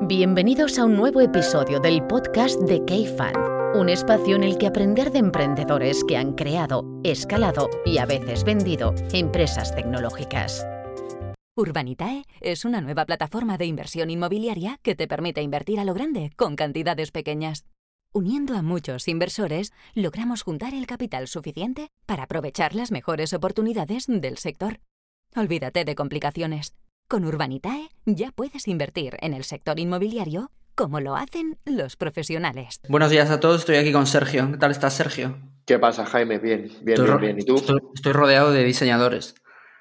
Bienvenidos a un nuevo episodio del podcast de K-Fund, un espacio en el que aprender de emprendedores que han creado, escalado y a veces vendido empresas tecnológicas. Urbanitae es una nueva plataforma de inversión inmobiliaria que te permite invertir a lo grande con cantidades pequeñas. Uniendo a muchos inversores, logramos juntar el capital suficiente para aprovechar las mejores oportunidades del sector. Olvídate de complicaciones. Con Urbanitae ya puedes invertir en el sector inmobiliario como lo hacen los profesionales. Buenos días a todos, estoy aquí con Sergio. ¿Qué tal estás, Sergio? ¿Qué pasa, Jaime? Bien. ¿Y tú? Estoy rodeado de diseñadores.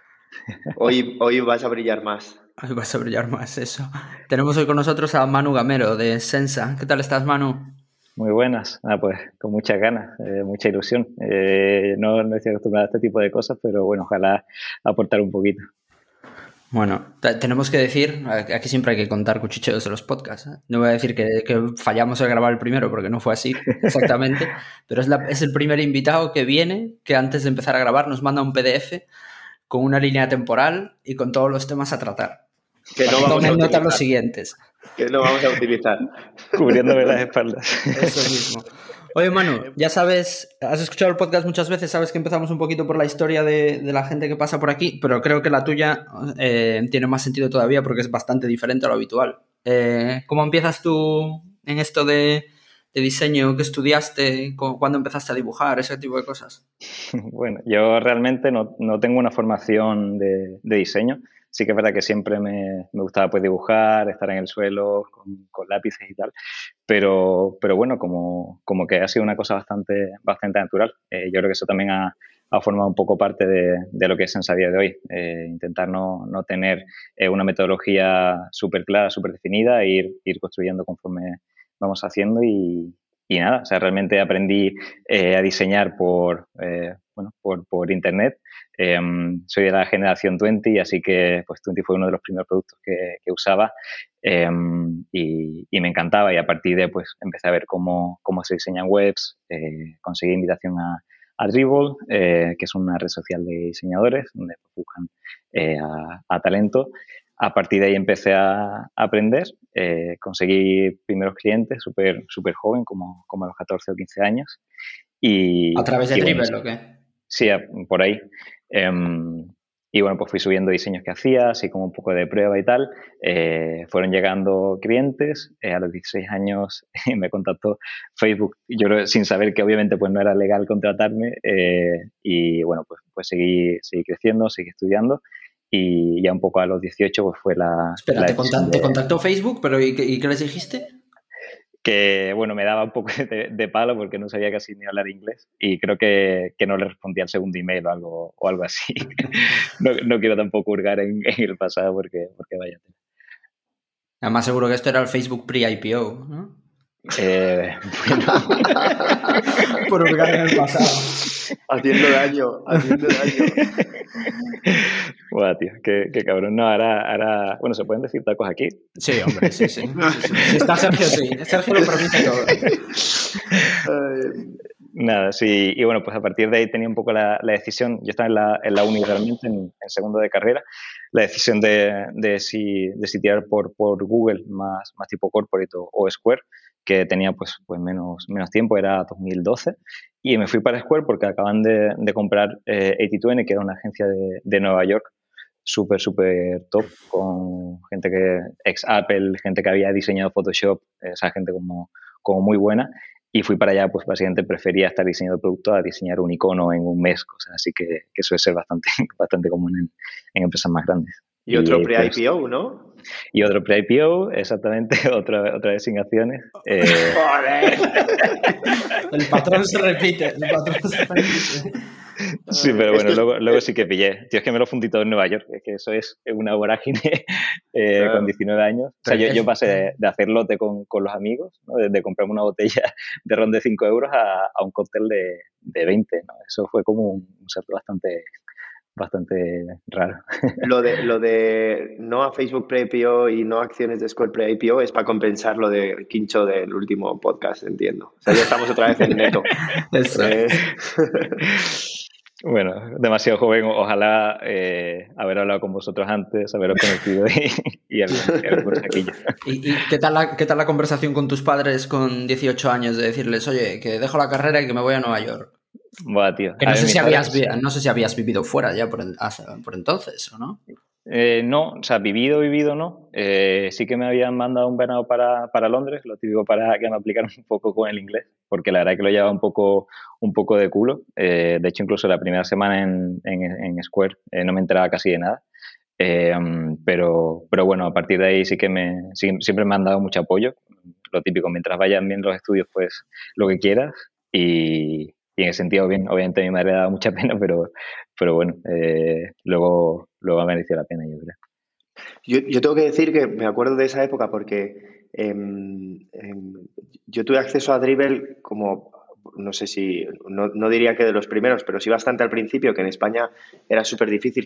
Hoy vas a brillar más. Hoy vas a brillar más, eso. Tenemos hoy con nosotros a Manu Gamero de Sensa. ¿Qué tal estás, Manu? Muy buenas, pues con muchas ganas, mucha ilusión. No estoy acostumbrado a este tipo de cosas, pero bueno, ojalá aportar un poquito. Bueno, tenemos que decir, aquí siempre hay que contar cuchicheos de los podcasts, ¿eh? No voy a decir que fallamos al grabar el primero porque no fue así exactamente, pero es el primer invitado que viene, que antes de empezar a grabar nos manda un PDF con una línea temporal y con todos los temas a tratar. Que no vamos a notar los siguientes. Que no vamos a utilizar. Cubriéndome las espaldas. Eso mismo. Oye, Manu, ya sabes, has escuchado el podcast muchas veces, sabes que empezamos un poquito por la historia de la gente que pasa por aquí, pero creo que la tuya tiene más sentido todavía porque es bastante diferente a lo habitual. ¿Cómo empiezas tú en esto de diseño? ¿Qué estudiaste? ¿Cuándo empezaste a dibujar? Ese tipo de cosas. Bueno, yo realmente no tengo una formación de diseño. Sí que es verdad que siempre me gustaba pues dibujar, estar en el suelo con lápices y tal, pero bueno, como que ha sido una cosa bastante natural. Yo creo que eso también ha formado un poco parte de lo que es Sensa a día de hoy. Intentar no tener una metodología súper clara, súper definida, e ir construyendo conforme vamos haciendo y nada, o sea, realmente aprendí a diseñar por internet. Soy de la generación 20, así que pues 20 fue uno de los primeros productos que usaba y me encantaba, y a partir de pues empecé a ver cómo se diseñan webs, conseguí invitación a Dribbble, que es una red social de diseñadores donde buscan a talento. A partir de ahí empecé a aprender, conseguí primeros clientes súper joven, como a los 14 o 15 años. ¿A través de Dribbble o qué? Sí, por ahí. Y bueno, pues fui subiendo diseños que hacía, así como un poco de prueba y tal. Fueron llegando clientes. A los 16 años me contactó Facebook, yo sin saber que obviamente pues no era legal contratarme. Y bueno, pues seguí creciendo, seguí estudiando. Y ya un poco a los 18 pues fue la... Espera, ¿te contactó Facebook? ¿Pero y qué les dijiste? Que, bueno, me daba un poco de palo porque no sabía casi ni hablar inglés y creo que no le respondía al segundo email o algo así. No quiero tampoco hurgar en el pasado porque vaya. Además, seguro que esto era el Facebook pre-IPO, ¿no? Bueno. Por hurgar en el pasado. Haciendo daño. Buah, tío, qué cabrón. No, ahora... Bueno, ¿se pueden decir tacos aquí? Sí, hombre, sí. Si está Sergio, sí. Sergio lo permite todo. Nada, sí. Y bueno, pues a partir de ahí tenía un poco la decisión. Yo estaba en la uni realmente, en segundo de carrera. La decisión de si tirar por Google más tipo corporate o Square, que tenía pues menos tiempo, era 2012. Y me fui para Square porque acaban de comprar 8020, que era una agencia de Nueva York súper top, con gente que ex Apple, gente que había diseñado Photoshop, esa gente como muy buena. Y fui para allá, pues básicamente prefería estar diseñando producto a diseñar un icono en un mes, cosas así que suele ser bastante común en empresas más grandes. Y otro pre-IPO, pues, ¿no? Y otro pre-IPO, exactamente, otra vez sin acciones. ¡Joder! El patrón se repite. Sí, pero bueno, luego sí que pillé. Tío, es que me lo fundí todo en Nueva York. Es que eso es una vorágine claro. Con 19 años. O sea, yo pasé de hacer lote con los amigos, ¿no? De comprarme una botella de ron de 5 euros a un cóctel de 20, ¿no? Eso fue como un salto bastante raro. Lo de no a Facebook pre-IPO y no a acciones de Square pre-IPO es para compensar lo de Quincho del último podcast, entiendo. O sea, ya estamos otra vez en neto. Eso. Bueno, demasiado joven. Ojalá haber hablado con vosotros antes, haberos conocido y algún saquillo. ¿Y qué tal la conversación con tus padres con 18 años de decirles, oye, que dejo la carrera y que me voy a Nueva York? Buah, tío. Que A ver, mis padres... no sé si habías vivido fuera ya por entonces, ¿o no? No, o sea, vivido no. Sí que me habían mandado un verano para Londres, lo típico para que me aplicaran un poco con el inglés, porque la verdad que lo llevaba un poco de culo. De hecho, incluso la primera semana en Square no me enteraba casi de nada. Pero bueno, a partir de ahí sí que siempre me han dado mucho apoyo. Lo típico, mientras vayan bien los estudios, pues lo que quieras. Y en ese sentido, bien, obviamente a mi madre le ha dado mucha pena, pero bueno, luego ha merecido la pena, yo creo. Yo tengo que decir que me acuerdo de esa época porque yo tuve acceso a Dribbble como, no sé si, no diría que de los primeros, pero sí bastante al principio, que en España era súper difícil.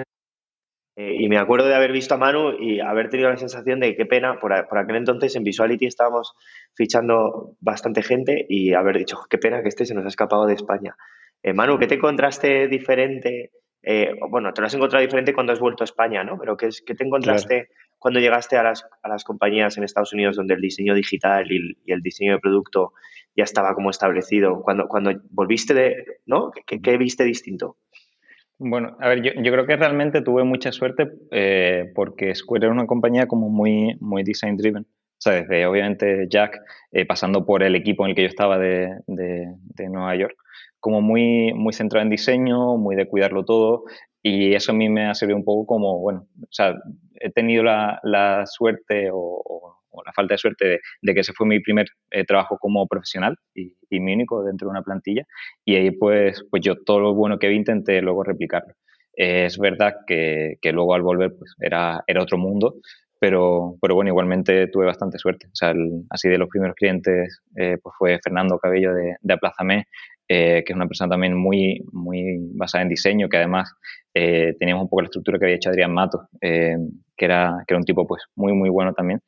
Y me acuerdo de haber visto a Manu y haber tenido la sensación de qué pena, por aquel entonces en Visuality estábamos fichando bastante gente y haber dicho, qué pena que este se nos ha escapado de España. Manu, ¿qué te encontraste diferente? Bueno, te lo has encontrado diferente cuando has vuelto a España, ¿no? Pero ¿qué te encontraste Claro. cuando llegaste a las compañías en Estados Unidos donde el diseño digital y el diseño de producto ya estaba como establecido? Cuando volviste ¿no? ¿Qué viste distinto? Bueno, a ver, yo creo que realmente tuve mucha suerte porque Square era una compañía como muy design driven. O sea, desde obviamente Jack, pasando por el equipo en el que yo estaba de Nueva York, como muy centrado en diseño, muy de cuidarlo todo. Y eso a mí me ha servido un poco como, bueno, o sea, he tenido la suerte o la falta de suerte de que ese fue mi primer trabajo como profesional y mi único dentro de una plantilla. Y ahí pues yo todo lo bueno que vi intenté luego replicarlo. Es verdad que luego al volver pues era otro mundo, pero bueno, igualmente tuve bastante suerte. O sea, así de los primeros clientes pues fue Fernando Cabello de Aplázame, que es una persona también muy basada en diseño, que además teníamos un poco la estructura que había hecho Adrián Mato, que era un tipo pues muy bueno también.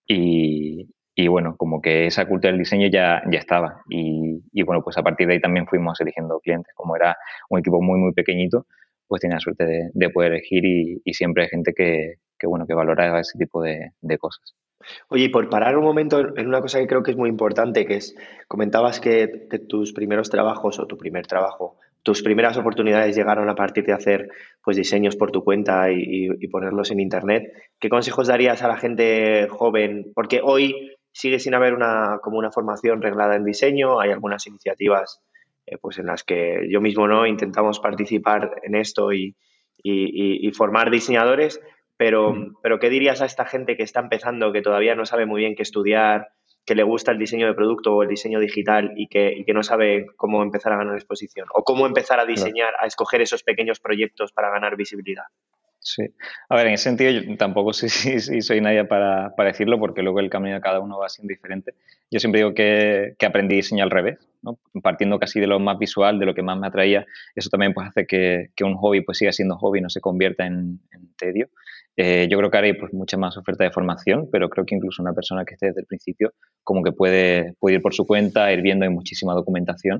Y bueno, como que esa cultura del diseño ya estaba. Y bueno, pues a partir de ahí también fuimos eligiendo clientes. Como era un equipo muy pequeñito, pues tenía suerte de poder elegir y siempre hay gente que bueno, que valora ese tipo de cosas. Oye, y por parar un momento en una cosa que creo que es muy importante, que es, comentabas que tus primeros trabajos o tu primer trabajo, tus primeras oportunidades llegaron a partir de hacer pues diseños por tu cuenta y ponerlos en internet. ¿Qué consejos darías a la gente joven? Porque hoy sigue sin haber como una formación reglada en diseño, hay algunas iniciativas pues en las que yo mismo no intentamos participar en esto y formar diseñadores. Pero ¿qué dirías a esta gente que está empezando, que todavía no sabe muy bien qué estudiar, que le gusta el diseño de producto o el diseño digital y que no sabe cómo empezar a ganar exposición? O cómo empezar a Claro. diseñar, a escoger esos pequeños proyectos para ganar visibilidad. Sí. A ver, en ese sentido yo tampoco sé si soy nadie para decirlo, porque luego el camino de cada uno va siendo diferente. Yo siempre digo que aprendí diseño al revés, ¿no? Partiendo casi de lo más visual, de lo que más me atraía. Eso también pues hace que un hobby pues siga siendo hobby y no se convierta en tedio. Yo creo que ahora hay pues mucha más oferta de formación, pero creo que incluso una persona que esté desde el principio como que puede ir por su cuenta, ir viendo, hay muchísima documentación.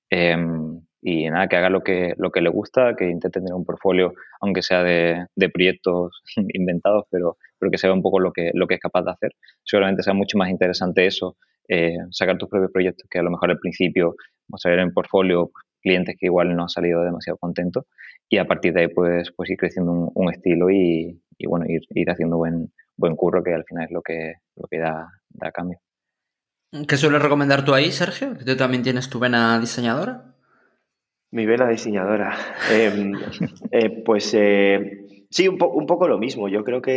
Y nada, que haga lo que le gusta, que intente tener un portfolio, aunque sea de proyectos inventados, pero que sea un poco lo que es capaz de hacer. Seguramente sea mucho más interesante eso, sacar tus propios proyectos, que a lo mejor al principio mostrar en portfolio clientes que igual no han salido demasiado contentos, y a partir de ahí pues ir creciendo un estilo y bueno, ir haciendo buen curro, que al final es lo que da cambio. ¿Qué sueles recomendar tú ahí, Sergio? ¿Que tú también tienes tu vena diseñadora? Mi vena diseñadora. Pues sí, un poco lo mismo. Yo creo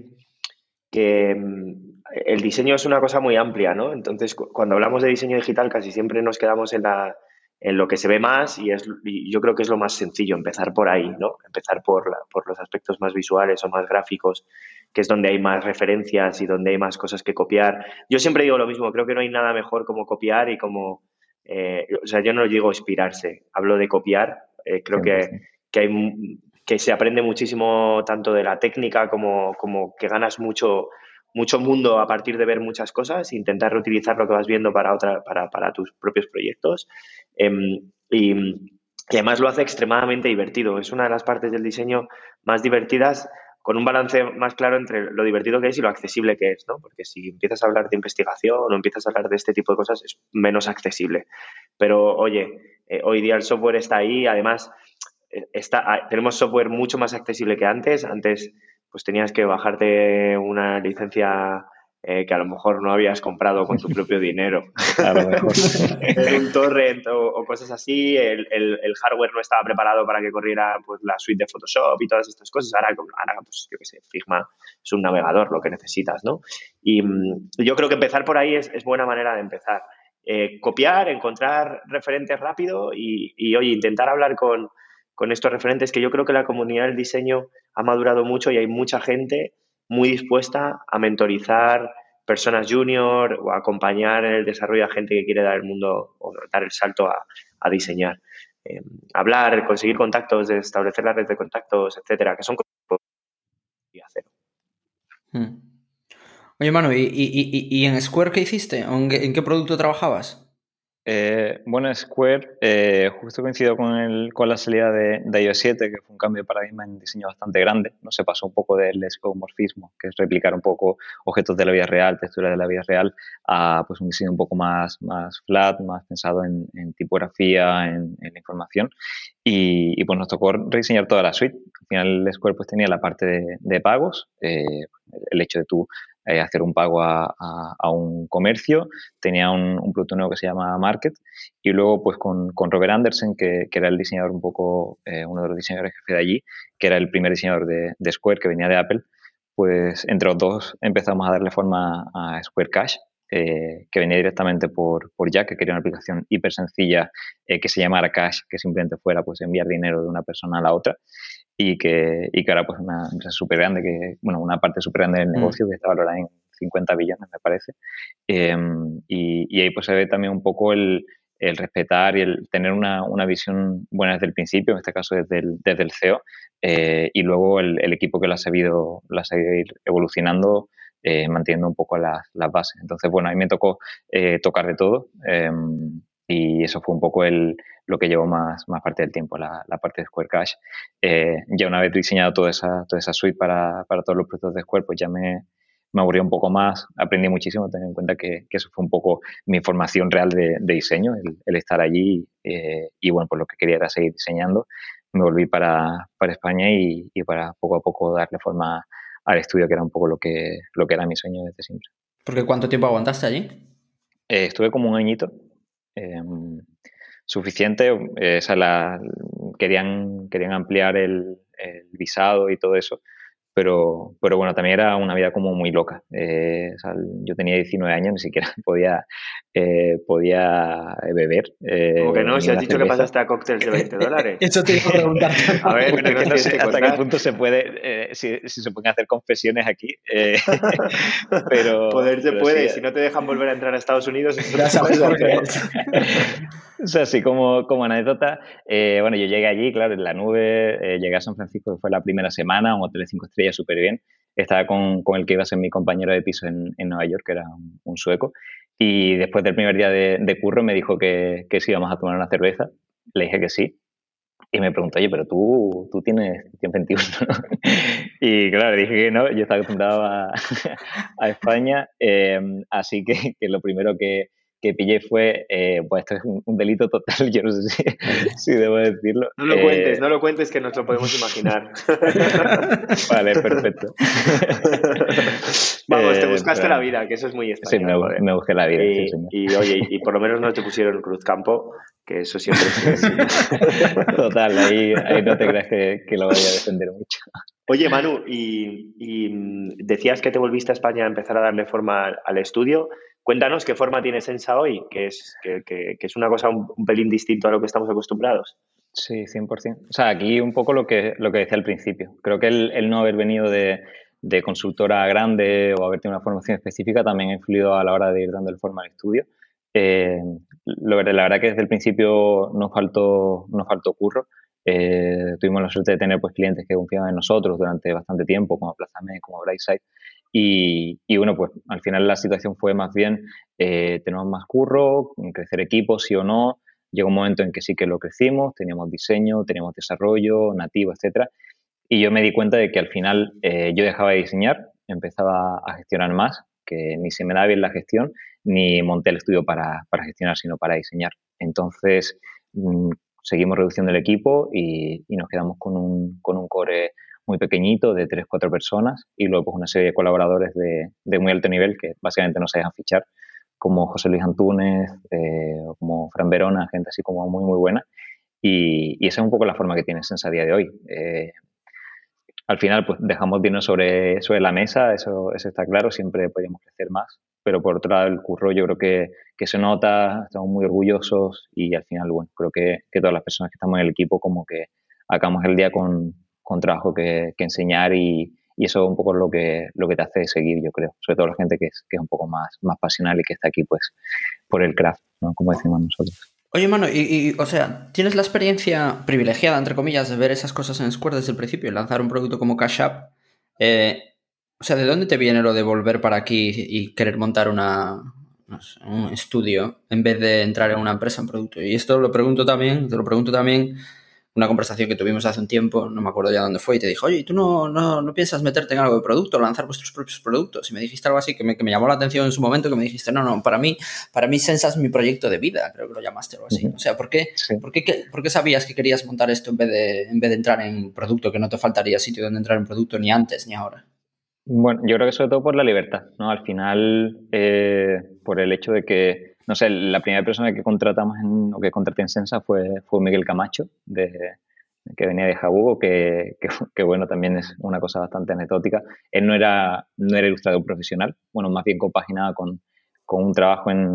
que el diseño es una cosa muy amplia, ¿no? Entonces, cuando hablamos de diseño digital, casi siempre nos quedamos en lo que se ve más y yo creo que es lo más sencillo, empezar por ahí, ¿no? Empezar por los aspectos más visuales o más gráficos, que es donde hay más referencias y donde hay más cosas que copiar. Yo siempre digo lo mismo, creo que no hay nada mejor como copiar y como... o sea, yo no digo inspirarse, hablo de copiar. Creo 100%. que se aprende muchísimo tanto de la técnica como que ganas mucho mundo a partir de ver muchas cosas, intentar reutilizar lo que vas viendo para tus propios proyectos. Y Y además lo hace extremadamente divertido. Es una de las partes del diseño más divertidas, con un balance más claro entre lo divertido que es y lo accesible que es, ¿no? Porque si empiezas a hablar de investigación o empiezas a hablar de este tipo de cosas, es menos accesible. Pero, oye, hoy día el software está ahí. Además, tenemos software mucho más accesible que antes. Antes, pues tenías que bajarte una licencia que a lo mejor no habías comprado con tu propio dinero. A lo mejor. En un torrent o cosas así. El hardware no estaba preparado para que corriera pues la suite de Photoshop y todas estas cosas. Ahora pues yo qué sé, Figma es un navegador, lo que necesitas, ¿no? Y yo creo que empezar por ahí es buena manera de empezar. Copiar, encontrar referentes rápido y oye, intentar hablar con estos referentes, que yo creo que la comunidad del diseño ha madurado mucho y hay mucha gente muy dispuesta a mentorizar personas junior o a acompañar en el desarrollo a gente que quiere dar el mundo o dar el salto a diseñar. Hablar, conseguir contactos, establecer la red de contactos, etcétera, que son cosas que podría hacer. Oye, Manu, ¿y en Square qué hiciste? ¿En qué producto trabajabas? Bueno, Square justo coincidió con la salida de iOS 7, que fue un cambio de paradigma en diseño bastante grande, ¿no? Se pasó un poco del escomorfismo, que es replicar un poco objetos de la vida real, texturas de la vida real, a pues, un diseño un poco más flat, más pensado en tipografía, en la información. Y pues nos tocó rediseñar toda la suite. Al final Square pues tenía la parte de pagos, el hecho de tú hacer un pago a un comercio, tenía un producto nuevo que se llama Market, y luego pues con Robert Andersen, que era el diseñador un poco, uno de los diseñadores jefe de allí, que era el primer diseñador de Square, que venía de Apple, pues entre los dos empezamos a darle forma a Square Cash, que venía directamente por Jack, que quería una aplicación hiper sencilla que se llamara Cash, que simplemente fuera pues enviar dinero de una persona a la otra, y que ahora pues una empresa súper grande, una parte súper grande del negocio que está valorada en 50 billones, me parece. Y ahí pues se ve también un poco el respetar y el tener una visión buena desde el principio, en este caso desde el CEO, y luego el equipo que la ha sabido ir evolucionando, manteniendo un poco las bases. Entonces, bueno, a mí me tocó tocar de todo, y eso fue un poco lo que llevó más parte del tiempo, la parte de Square Cash. Ya una vez diseñado toda esa suite para todos los productos de Square, pues ya me aburrí un poco más, aprendí muchísimo, teniendo en cuenta que eso fue un poco mi formación real de diseño, el estar allí, y bueno, pues lo que quería era seguir diseñando. Me volví para España y para poco a poco darle forma al estudio, que era un poco lo que era mi sueño desde siempre. ¿Porque cuánto tiempo aguantaste allí? Estuve como un añito, suficiente. Querían ampliar el visado y todo eso, pero bueno, también era una vida como muy loca. Yo tenía 19 años, ni siquiera podía beber. Como que no, si has dicho que pasaste a cócteles de $20. Eso te iba a preguntar. A ver, bueno, que no sé hasta qué punto se puede, si se pueden hacer confesiones aquí. Pero poder se puede, sí, si no te dejan volver a entrar a Estados Unidos, ya sabes por qué. O sea, así como anécdota, bueno, yo llegué allí, claro, en la nube, llegué a San Francisco, que fue la primera semana, un hotel de 5 estrellas súper bien. Estaba con el que iba a ser mi compañero de piso en Nueva York, que era un sueco, y después del primer día de curro me dijo que si íbamos a tomar una cerveza. Le dije que sí. Y me preguntó, oye, pero tú tienes 21. Y claro, dije que no, yo estaba acostumbrado a España, así que lo primero que pillé fue, pues esto es un delito total, yo no sé si debo decirlo. No lo cuentes, que nos lo podemos imaginar. Vale, perfecto. Vamos, te buscaste la vida, que eso es muy español. Sí, me busqué la vida, sí, señor. Y oye, y por lo menos no te pusieron Cruzcampo, que eso siempre es... Total, ahí no te creas que lo vaya a defender mucho. Oye, Manu, y decías que te volviste a España a empezar a darle forma al estudio. Cuéntanos qué forma tiene Sensa hoy, que es una cosa un pelín distinto a lo que estamos acostumbrados. Sí, 100%. O sea, aquí un poco lo que decía al principio. Creo que el no haber venido de consultora grande o haber tenido una formación específica también ha influido a la hora de ir dándole forma al estudio. La verdad que desde el principio nos faltó curro. Tuvimos la suerte de tener pues clientes que confiaban en nosotros durante bastante tiempo, como Plazamed, como Brightside, y bueno, pues al final la situación fue más bien tenemos más curro, crecer equipos sí o no, llegó un momento en que sí que lo crecimos, teníamos diseño, teníamos desarrollo, nativo, etcétera, y yo me di cuenta de que al final yo dejaba de diseñar, empezaba a gestionar más, que ni se me da bien la gestión, ni monté el estudio para gestionar, sino para diseñar. Entonces, seguimos reduciendo el equipo y nos quedamos con un core muy pequeñito de 3-4 personas y luego pues una serie de colaboradores de muy alto nivel que básicamente no se dejan fichar, como José Luis Antúnez, como Fran Verona, gente así como muy, muy buena. Y esa es un poco la forma que tiene Sensa a día de hoy. Al final, pues dejamos dinero sobre la mesa, eso está claro, siempre podríamos crecer más. Pero por otro lado, el curro yo creo que se nota, estamos muy orgullosos y al final, bueno, creo que todas las personas que estamos en el equipo como que acabamos el día con trabajo que enseñar y eso es un poco lo que te hace seguir, yo creo. Sobre todo la gente que es un poco más pasional y que está aquí pues por el craft, ¿no? Como decimos nosotros. Oye, mano, o sea, ¿tienes la experiencia privilegiada, entre comillas, de ver esas cosas en Square desde el principio y lanzar un producto como Cash App? O sea, ¿de dónde te viene lo de volver para aquí y querer montar un estudio en vez de entrar en una empresa en producto? Y esto te lo pregunto también, una conversación que tuvimos hace un tiempo, no me acuerdo ya dónde fue, y te dije, oye, ¿y tú no piensas meterte en algo de producto, lanzar vuestros propios productos? Y me dijiste algo así que me llamó la atención en su momento, que me dijiste, no, para mí Sensa es mi proyecto de vida, creo que lo llamaste o algo así. O sea, ¿por qué sabías que querías montar esto en vez de entrar en producto, que no te faltaría sitio donde entrar en producto ni antes ni ahora? Bueno, yo creo que sobre todo por la libertad, ¿no? Al final, por el hecho de que, no sé, la primera persona que contratamos o que contraté en Sensa fue Miguel Camacho, que venía de Jabugo, que bueno, también es una cosa bastante anecdótica. Él no era ilustrador profesional, bueno, más bien compaginaba con un trabajo en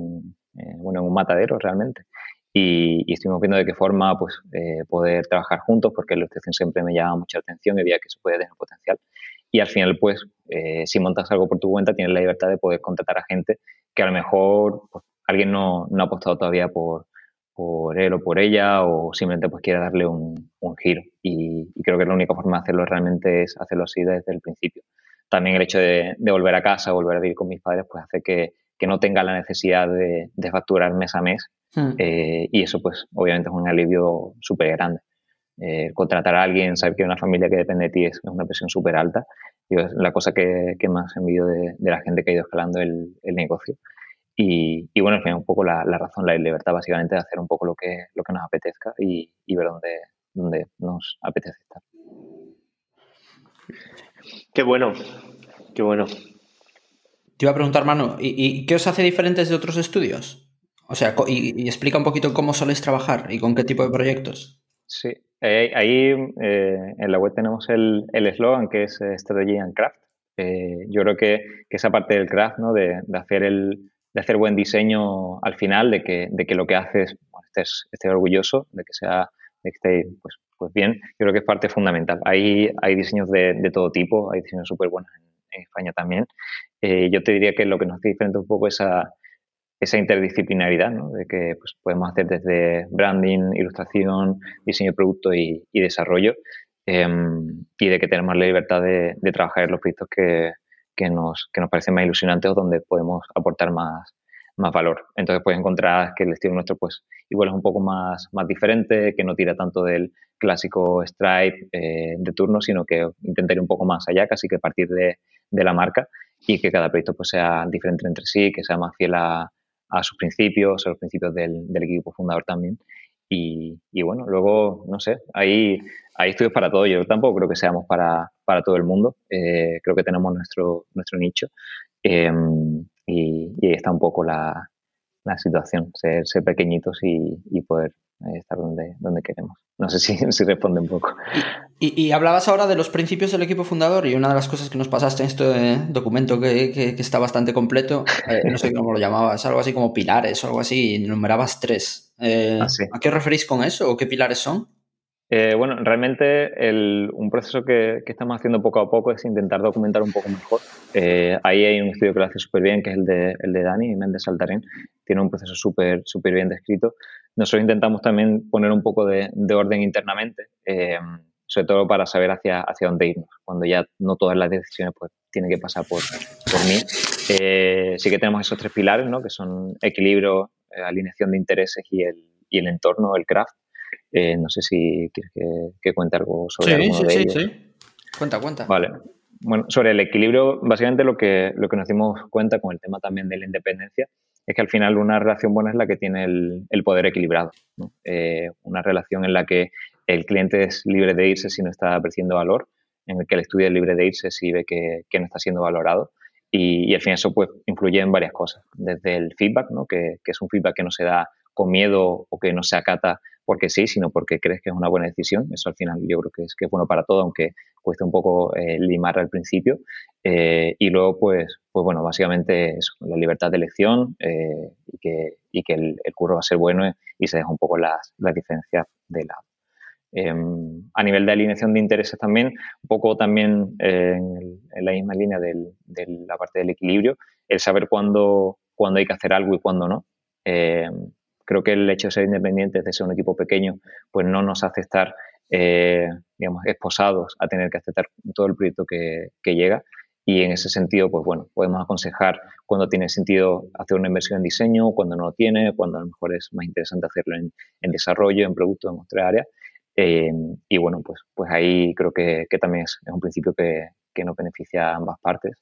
un matadero realmente. Y estuvimos viendo de qué forma pues, poder trabajar juntos, porque la ilustración siempre me llamaba mucha atención y veía que eso podía tener potencial. Y al final, pues, si montas algo por tu cuenta, tienes la libertad de poder contratar a gente que a lo mejor pues, alguien no ha apostado todavía por él o por ella, o simplemente pues quiere darle un giro. Y creo que la única forma de hacerlo realmente es hacerlo así desde el principio. También el hecho de volver a casa, volver a vivir con mis padres, pues hace que no tenga la necesidad de facturar mes a mes. Y eso, pues, obviamente es un alivio súper grande. Contratar a alguien, saber que hay una familia que depende de ti es una presión súper alta. Y es la cosa que más envidio de la gente que ha ido escalando el negocio. Y bueno, al final un poco la razón, la libertad básicamente de hacer un poco lo que nos apetezca y ver dónde nos apetece estar. Qué bueno, qué bueno. Te iba a preguntar, Manu, ¿y qué os hace diferentes de otros estudios? O sea, y explica un poquito cómo soléis trabajar y con qué tipo de proyectos. Sí, ahí en la web tenemos el eslogan que es Strategy and Craft. Yo creo que esa parte del craft, ¿no? de hacer buen diseño al final, de que lo que haces bueno, estés orgulloso, de que esté pues bien, yo creo que es parte fundamental. Hay diseños de todo tipo, hay diseños súper buenos en España también. Yo te diría que lo que nos hace diferente un poco es esa interdisciplinaridad, ¿no? De que pues, podemos hacer desde branding, ilustración, diseño de producto y desarrollo, y de que tenemos la libertad de trabajar en los proyectos que nos parecen más ilusionantes o donde podemos aportar más valor. Entonces puedes encontrar que el estilo nuestro pues igual es un poco más diferente, que no tira tanto del clásico Stripe de turno, sino que intenta ir un poco más allá, casi que partir de la marca, y que cada proyecto pues sea diferente entre sí, que sea más fiel a sus principios, a los principios del equipo fundador también. Y bueno, luego, no sé, hay estudios para todo. Yo tampoco creo que seamos para todo el mundo. Creo que tenemos nuestro nicho. Y ahí está un poco la situación, ser pequeñitos y poder estar donde queremos. No sé si responde un poco. Y hablabas ahora de los principios del equipo fundador, y una de las cosas que nos pasaste en este documento que está bastante completo, no sé cómo lo llamabas, algo así como pilares o algo así, y enumerabas 3. Sí. ¿A qué os referís con eso o qué pilares son? Bueno, realmente un proceso que estamos haciendo poco a poco es intentar documentar un poco mejor. Ahí hay un estudio que lo hace súper bien, que es el de Dani Méndez Saltarén. Tiene un proceso súper bien descrito. Nosotros intentamos también poner un poco de orden internamente, sobre todo para saber hacia dónde irnos, cuando ya no todas las decisiones pues tienen que pasar por mí. Sí que tenemos esos 3 pilares, ¿no? Que son equilibrio, alineación de intereses y el entorno, el craft. No sé si quieres que cuente algo sobre alguno de ellos. Sí. Cuenta. Vale. Bueno, sobre el equilibrio, básicamente lo que nos dimos cuenta con el tema también de la independencia es que al final una relación buena es la que tiene el poder equilibrado, ¿no? Una relación en la que el cliente es libre de irse si no está apreciando valor, en el que el estudio es libre de irse si ve que no está siendo valorado. Y al final eso pues influye en varias cosas, desde el feedback, ¿no? que es un feedback que no se da con miedo o que no se acata porque sí, sino porque crees que es una buena decisión. Eso al final yo creo que es bueno para todo, aunque cueste un poco limar al principio. Y luego, pues bueno, básicamente eso, la libertad de elección y que el curro va a ser bueno y se deja un poco las diferencias de lado. A nivel de alineación de intereses también, un poco también en la misma línea de la parte del equilibrio, el saber cuándo hay que hacer algo y cuándo no. Creo que el hecho de ser independientes, de ser un equipo pequeño, pues no nos hace estar, digamos, esposados a tener que aceptar todo el proyecto que llega. Y en ese sentido, pues bueno, podemos aconsejar cuándo tiene sentido hacer una inversión en diseño, cuándo no lo tiene, cuándo a lo mejor es más interesante hacerlo en desarrollo, en producto, en otra área. Y bueno, pues ahí creo que también es un principio que nos beneficia a ambas partes.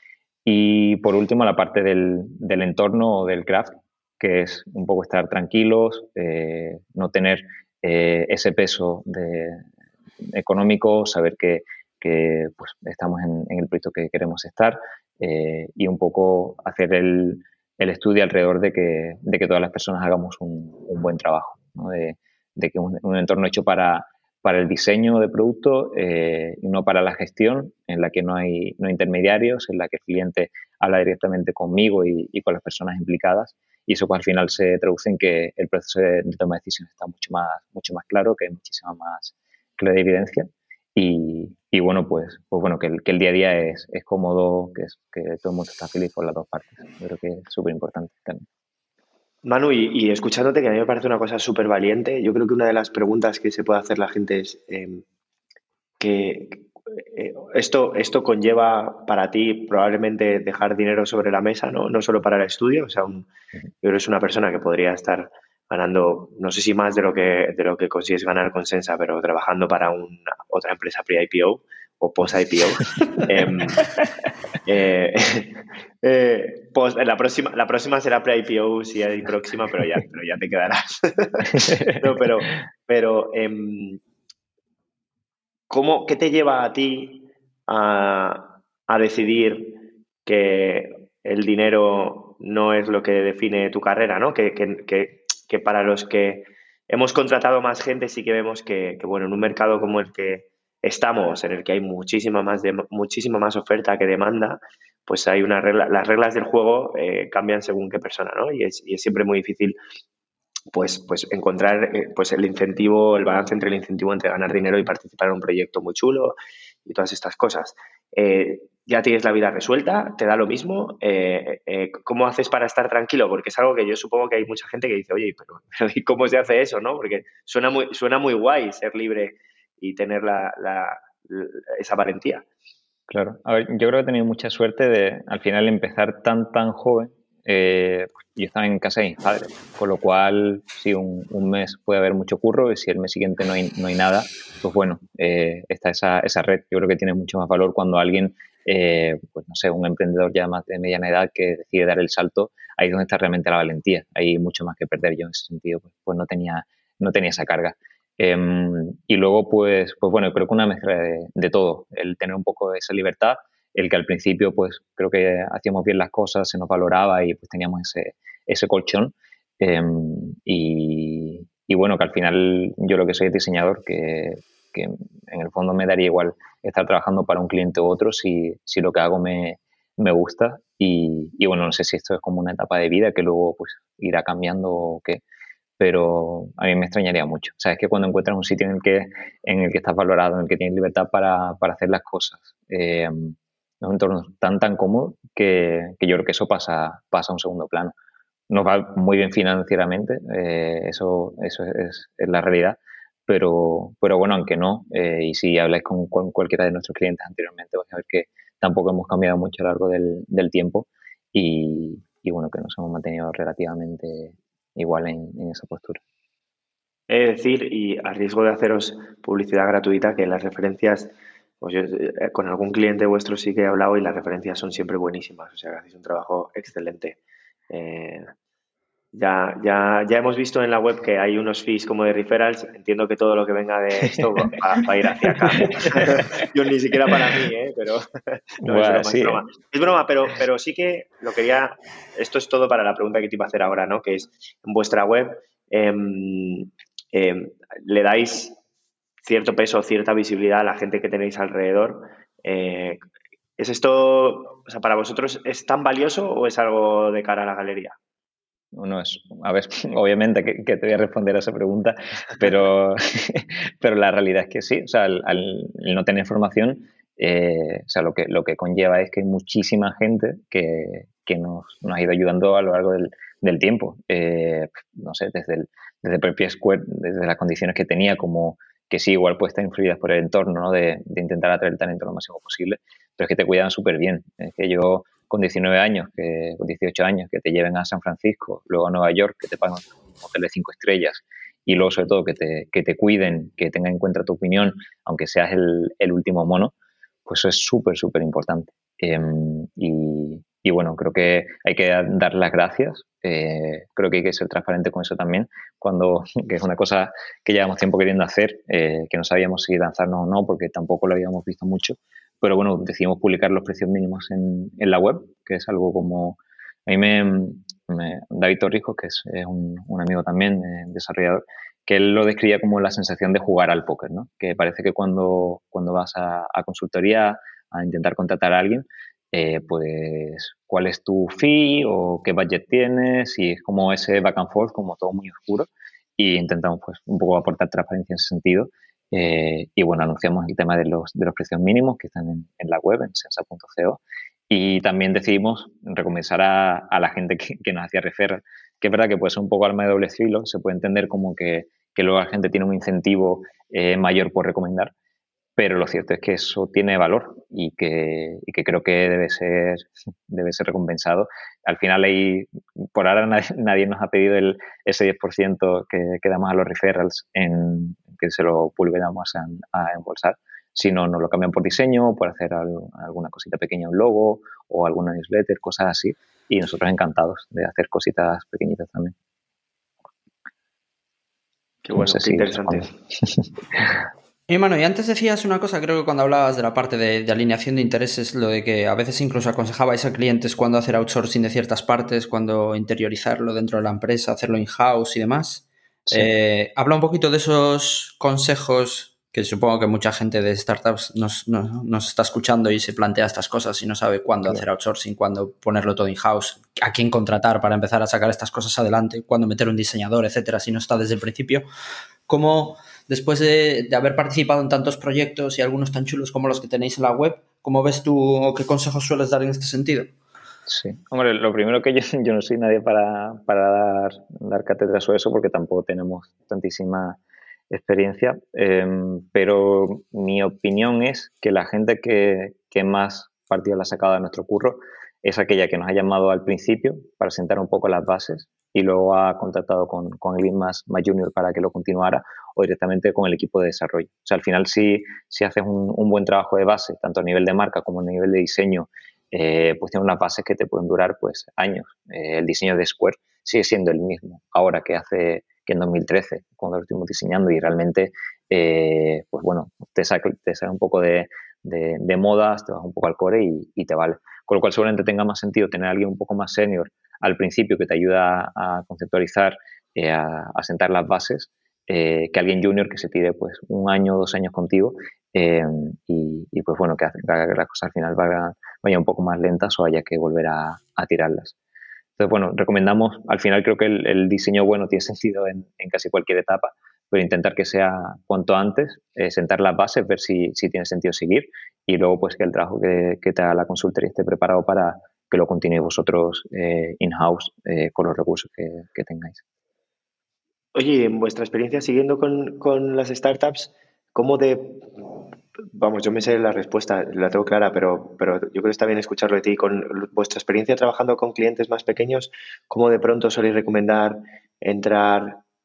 Y por último, la parte del entorno o del craft, que es un poco estar tranquilos, no tener ese peso económico, saber que pues, estamos en el proyecto que queremos estar y un poco hacer el estudio alrededor de que todas las personas hagamos un buen trabajo, ¿no? De que un entorno hecho para el diseño de producto y no para la gestión, en la que no hay intermediarios, en la que el cliente habla directamente conmigo y con las personas implicadas. Y eso pues, al final se traduce en que el proceso de toma de decisiones está mucho más claro, que hay muchísima más clarividencia. Y bueno, pues bueno, que el día a día es cómodo, que todo el mundo está feliz por las dos partes. Yo creo que es súper importante también. Manu, y escuchándote, que a mí me parece una cosa súper valiente, yo creo que una de las preguntas que se puede hacer la gente es que esto conlleva para ti probablemente dejar dinero sobre la mesa, ¿no? No solo para el estudio, o sea, yo creo que eres una persona que podría estar ganando, no sé si más de lo que consigues ganar con Sensa, pero trabajando para otra empresa pre-IPO o post-IPO. La próxima será pre-IPO, si hay próxima, pero ya te quedarás. No, pero ¿qué te lleva a ti a decidir que el dinero no es lo que define tu carrera, ¿no? Que para los que hemos contratado más gente sí que vemos que bueno, en un mercado como el que estamos, en el que hay muchísima más oferta que demanda, pues hay las reglas del juego cambian según qué persona, ¿no? Y es siempre muy difícil pues encontrar pues el balance entre el incentivo entre ganar dinero y participar en un proyecto muy chulo y todas estas cosas. Ya tienes la vida resuelta, te da lo mismo. ¿Cómo haces para estar tranquilo? Porque es algo que yo supongo que hay mucha gente que dice, oye, pero ¿y cómo se hace eso, no? Porque suena muy guay ser libre y tener esa valentía. Claro. A ver, yo creo que he tenido mucha suerte de, al final, empezar tan joven. Yo estaba en casa de mis padres, con lo cual, si un mes puede haber mucho curro y si el mes siguiente no hay nada, pues bueno, está esa red. Yo creo que tiene mucho más valor cuando alguien, pues no sé, un emprendedor ya más de mediana edad que decide dar el salto, ahí es donde está realmente la valentía. Hay mucho más que perder. Yo en ese sentido, pues no tenía esa carga. Y luego, pues bueno, creo que una mezcla de todo, el tener un poco de esa libertad, el que al principio, pues creo que hacíamos bien las cosas, se nos valoraba y pues teníamos ese colchón. Y bueno, que al final yo lo que soy es diseñador, que en el fondo me daría igual estar trabajando para un cliente u otro si lo que hago me gusta. Y bueno, no sé si esto es como una etapa de vida que luego pues irá cambiando o qué, pero a mí me extrañaría mucho. O sea, es que cuando encuentras un sitio en el que estás valorado, en el que tienes libertad para hacer las cosas, es un entorno tan cómodo que yo creo que eso pasa a un segundo plano. Nos va muy bien financieramente, eso es la realidad, pero bueno, aunque no, y si habláis con cualquiera de nuestros clientes anteriormente, vais a ver que tampoco hemos cambiado mucho a lo largo del tiempo y bueno, que nos hemos mantenido relativamente igual en esa postura. He de decir, y a riesgo de haceros publicidad gratuita, que las referencias, pues yo con algún cliente vuestro sí que he hablado y las referencias son siempre buenísimas, o sea, que hacéis un trabajo excelente. Eh, ya hemos visto en la web que hay unos fees como de referrals. Entiendo que todo lo que venga de esto va a ir hacia acá. Yo ni siquiera para mí, pero no, es Bueno, broma, sí, es broma. Es broma, pero sí que lo quería. Esto es todo para la pregunta que te iba a hacer ahora, ¿no? Que es en vuestra web le dais cierto peso, cierta visibilidad a la gente que tenéis alrededor. ¿Es esto, o sea, para vosotros es tan valioso o es algo de cara a la galería? uno es, a ver, obviamente que te voy a responder a esa pregunta, pero, pero la realidad es que sí, o sea, al no tener formación, o sea, lo que conlleva es que hay muchísima gente que nos ha ido ayudando a lo largo del tiempo. No sé, desde el propio Square, desde las condiciones que tenía, como que sí, igual puede estar influidas por el entorno, ¿no? De intentar atraer el talento lo máximo posible, pero es que te cuidan súper bien. Es que yo con 19 años, con 18 años, que te lleven a San Francisco, luego a Nueva York, que te paguen un hotel de 5 estrellas y luego sobre todo que te cuiden, que tengan en cuenta tu opinión, aunque seas el último mono, pues eso es súper, súper importante. Y bueno, creo que hay que dar las gracias, creo que hay que ser transparente con eso también, que es una cosa que llevamos tiempo queriendo hacer, que no sabíamos si lanzarnos o no, porque tampoco lo habíamos visto mucho, pero bueno, decidimos publicar los precios mínimos en la web, que es algo como... A mí David Torrijos, que es un amigo también, desarrollador, que él lo describía como la sensación de jugar al póker, ¿no? Que parece que cuando vas a consultoría a intentar contratar a alguien, pues cuál es tu fee o qué budget tienes, y es como ese back and forth, como todo muy oscuro, y intentamos pues un poco aportar transparencia en ese sentido. Y bueno, anunciamos el tema de los precios mínimos que están en la web, en sensa.co, y también decidimos recompensar a la gente que nos hacía referral, que es verdad que puede ser un poco arma de doble filo, se puede entender como que luego la gente tiene un incentivo mayor por recomendar, pero lo cierto es que eso tiene valor y que creo que debe ser recompensado. Al final, por ahora nadie nos ha pedido ese 10% que damos a los referrals en que se lo volvamos a embolsar, sino nos lo cambian por diseño, por hacer alguna cosita pequeña, un logo o alguna newsletter, cosas así, y nosotros encantados de hacer cositas pequeñitas también. Qué bueno, qué interesante. Y mano, y antes decías una cosa, creo que cuando hablabas de la parte de alineación de intereses, lo de que a veces incluso aconsejabais a clientes cuándo hacer outsourcing de ciertas partes, cuándo interiorizarlo dentro de la empresa, hacerlo in-house y demás. Sí. Habla un poquito de esos consejos que supongo que mucha gente de startups nos está escuchando y se plantea estas cosas y no sabe cuándo hacer outsourcing, cuándo ponerlo todo in-house, a quién contratar para empezar a sacar estas cosas adelante, cuándo meter un diseñador, etcétera, si no está desde el principio. ¿Cómo, después de haber participado en tantos proyectos y algunos tan chulos como los que tenéis en la web, cómo ves tú o qué consejos sueles dar en este sentido? Sí, hombre, lo primero que yo no soy nadie para dar cátedra sobre eso, porque tampoco tenemos tantísima experiencia, pero mi opinión es que la gente que más partido le ha sacado de nuestro curro es aquella que nos ha llamado al principio para sentar un poco las bases y luego ha contactado con alguien más junior para que lo continuara, o directamente con el equipo de desarrollo. O sea, al final, si haces un buen trabajo de base, tanto a nivel de marca como a nivel de diseño, pues tienes unas bases que te pueden durar pues años. El diseño de Square sigue siendo el mismo ahora que en 2013, cuando lo estuvimos diseñando, y realmente, pues bueno, te saca un poco de modas, te vas un poco al core y te vale. Con lo cual seguramente tenga más sentido tener a alguien un poco más senior al principio que te ayuda a conceptualizar, a sentar las bases, que alguien junior que se tire pues 1 año o 2 años contigo, y pues bueno, que las cosas al final vayan un poco más lentas o haya que volver a tirarlas. Entonces, bueno, recomendamos, al final creo que el diseño bueno tiene sentido en casi cualquier etapa, pero intentar que sea cuanto antes, sentar las bases, ver si tiene sentido seguir, y luego pues que el trabajo que te haga la consultoría esté preparado para que lo continuéis vosotros in-house con los recursos que tengáis. Oye, en vuestra experiencia siguiendo con las startups, ¿cómo vamos, yo me sé la respuesta, la tengo clara, pero yo creo que está bien escucharlo de ti. Con vuestra experiencia trabajando con clientes más pequeños, ¿cómo de pronto soléis recomendar entrar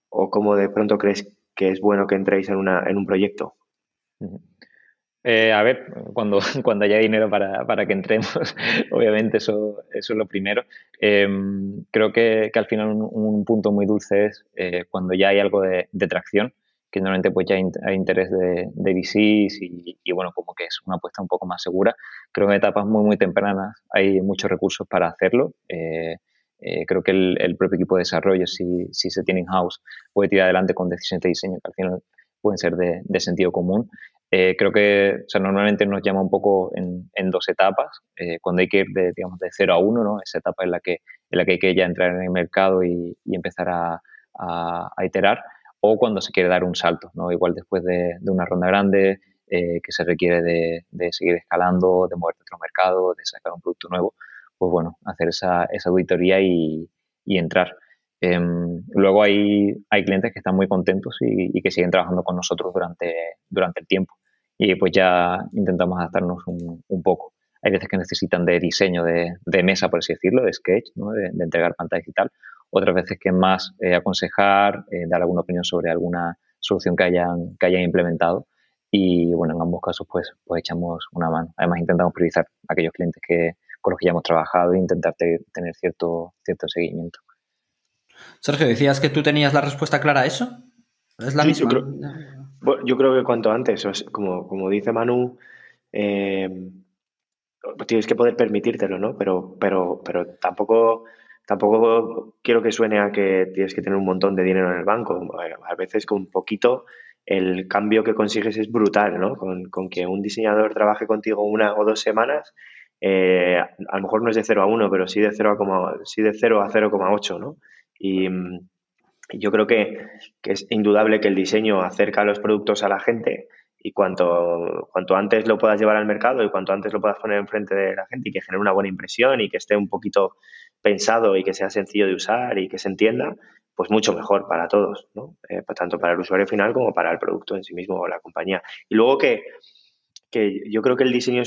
o cómo de pronto crees que es bueno que entréis en un proyecto? Ujú. A ver, cuando haya dinero para que entremos, obviamente eso es lo primero. Creo que al final un punto muy dulce es cuando ya hay algo de tracción, que normalmente pues ya hay interés de VCs y bueno, como que es una apuesta un poco más segura. Creo que en etapas muy tempranas hay muchos recursos para hacerlo. Creo que el propio equipo de desarrollo, si se tiene in-house, puede tirar adelante con decisiones de diseño que al final pueden ser de sentido común. Creo que, o sea, normalmente nos llama un poco en dos etapas, cuando hay que ir digamos, de 0 a 1, ¿no? Esa etapa en la que hay que ya entrar en el mercado y empezar a iterar, o cuando se quiere dar un salto, ¿no? Igual después de una ronda grande, que se requiere de seguir escalando, de moverte a otro mercado, de sacar un producto nuevo, pues bueno, hacer esa auditoría y entrar. Luego hay clientes que están muy contentos y que siguen trabajando con nosotros durante el tiempo. Y pues ya intentamos adaptarnos un poco. Hay veces que necesitan de diseño de mesa, por así decirlo, de sketch, ¿no? de entregar pantallas y tal. Otras veces que más aconsejar, dar alguna opinión sobre alguna solución que hayan implementado. Y bueno, en ambos casos pues echamos una mano. Además intentamos priorizar a aquellos clientes con los que ya hemos trabajado e intentar tener cierto seguimiento. Sergio, decías que tú tenías la respuesta clara a eso. ¿Es la Sí, misma? yo creo que cuanto antes, como dice Manu, tienes que poder permitírtelo, ¿no? Pero tampoco quiero que suene a que tienes que tener un montón de dinero en el banco. A veces con poquito el cambio que consigues es brutal, ¿no? Con que un diseñador trabaje contigo 1 o 2 semanas, a lo mejor no es de 0 a 1, pero sí de 0 a 0,8, ¿no? Y yo creo que es indudable que el diseño acerca los productos a la gente, y cuanto antes lo puedas llevar al mercado y cuanto antes lo puedas poner enfrente de la gente y que genere una buena impresión y que esté un poquito pensado y que sea sencillo de usar y que se entienda, pues mucho mejor para todos, ¿no? Tanto para el usuario final como para el producto en sí mismo o la compañía. Y luego que yo creo que el diseño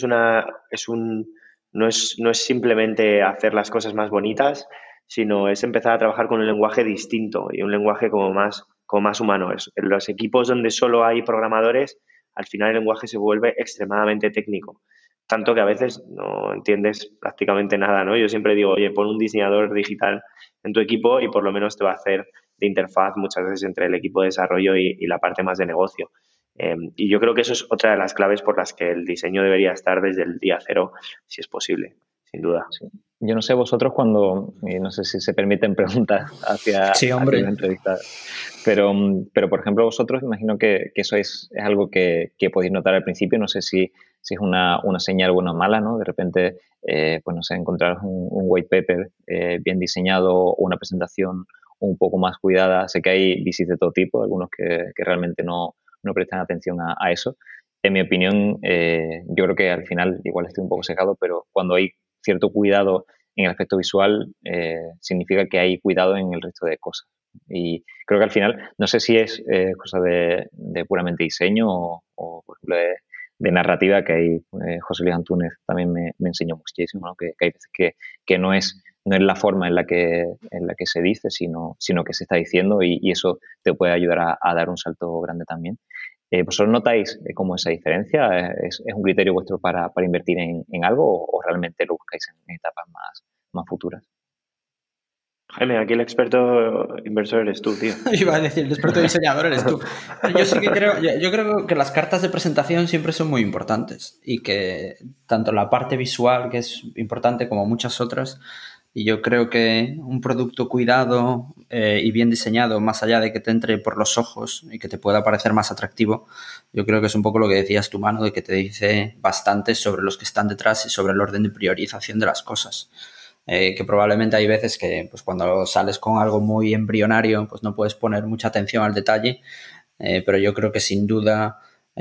no es simplemente hacer las cosas más bonitas, sino es empezar a trabajar con un lenguaje distinto y un lenguaje como más humano. En los equipos donde solo hay programadores, al final el lenguaje se vuelve extremadamente técnico, tanto que a veces no entiendes prácticamente nada, ¿no? Yo siempre digo, oye, pon un diseñador digital en tu equipo y por lo menos te va a hacer de interfaz muchas veces entre el equipo de desarrollo y la parte más de negocio. Y yo creo que eso es otra de las claves por las que el diseño debería estar desde el día cero, si es posible, sin duda. Sí. Yo no sé vosotros cuando, no sé si se permiten preguntas hacia los entrevistados, pero por ejemplo vosotros imagino que eso es algo que podéis notar al principio, no sé si es una señal buena o mala, ¿no? De repente, pues no sé, encontrar un white paper bien diseñado o una presentación un poco más cuidada. Sé que hay VCs de todo tipo, algunos que realmente no prestan atención a eso. En mi opinión, yo creo que al final, igual estoy un poco secado, pero cuando hay cierto cuidado en el aspecto visual, significa que hay cuidado en el resto de cosas. Y creo que al final, no sé si es cosa de puramente diseño o por ejemplo, de narrativa, que hay José Luis Antúnez también me enseñó muchísimo, ¿no? Que hay veces que no es la forma en la que se dice, sino que se está diciendo y eso te puede ayudar a dar un salto grande también. ¿Vosotros notáis cómo esa diferencia? ¿Es un criterio vuestro para invertir en algo o realmente lo buscáis en etapas más futuras? Jaime, aquí el experto inversor eres tú, tío. Iba a decir, el experto diseñador eres tú. Yo sí que creo que las cartas de presentación siempre son muy importantes y que tanto la parte visual, que es importante, como muchas otras, y yo creo que un producto cuidado y bien diseñado, más allá de que te entre por los ojos y que te pueda parecer más atractivo, yo creo que es un poco lo que decías tú, Mano, de que te dice bastante sobre los que están detrás y sobre el orden de priorización de las cosas. Que probablemente hay veces que pues cuando sales con algo muy embrionario pues no puedes poner mucha atención al detalle, pero yo creo que sin duda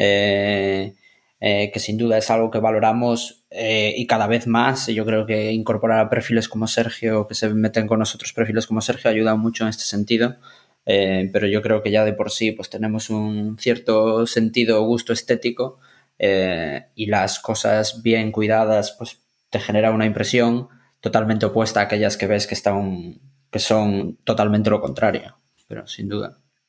es algo que valoramos y cada vez más. Yo creo que incorporar a perfiles como Sergio, que se meten con nosotros perfiles como Sergio, ayuda mucho en este sentido. Pero yo creo que ya de por sí pues tenemos un cierto sentido o gusto estético y las cosas bien cuidadas pues te genera una impresión totalmente opuesta a aquellas que ves que son totalmente lo contrario, pero sin duda.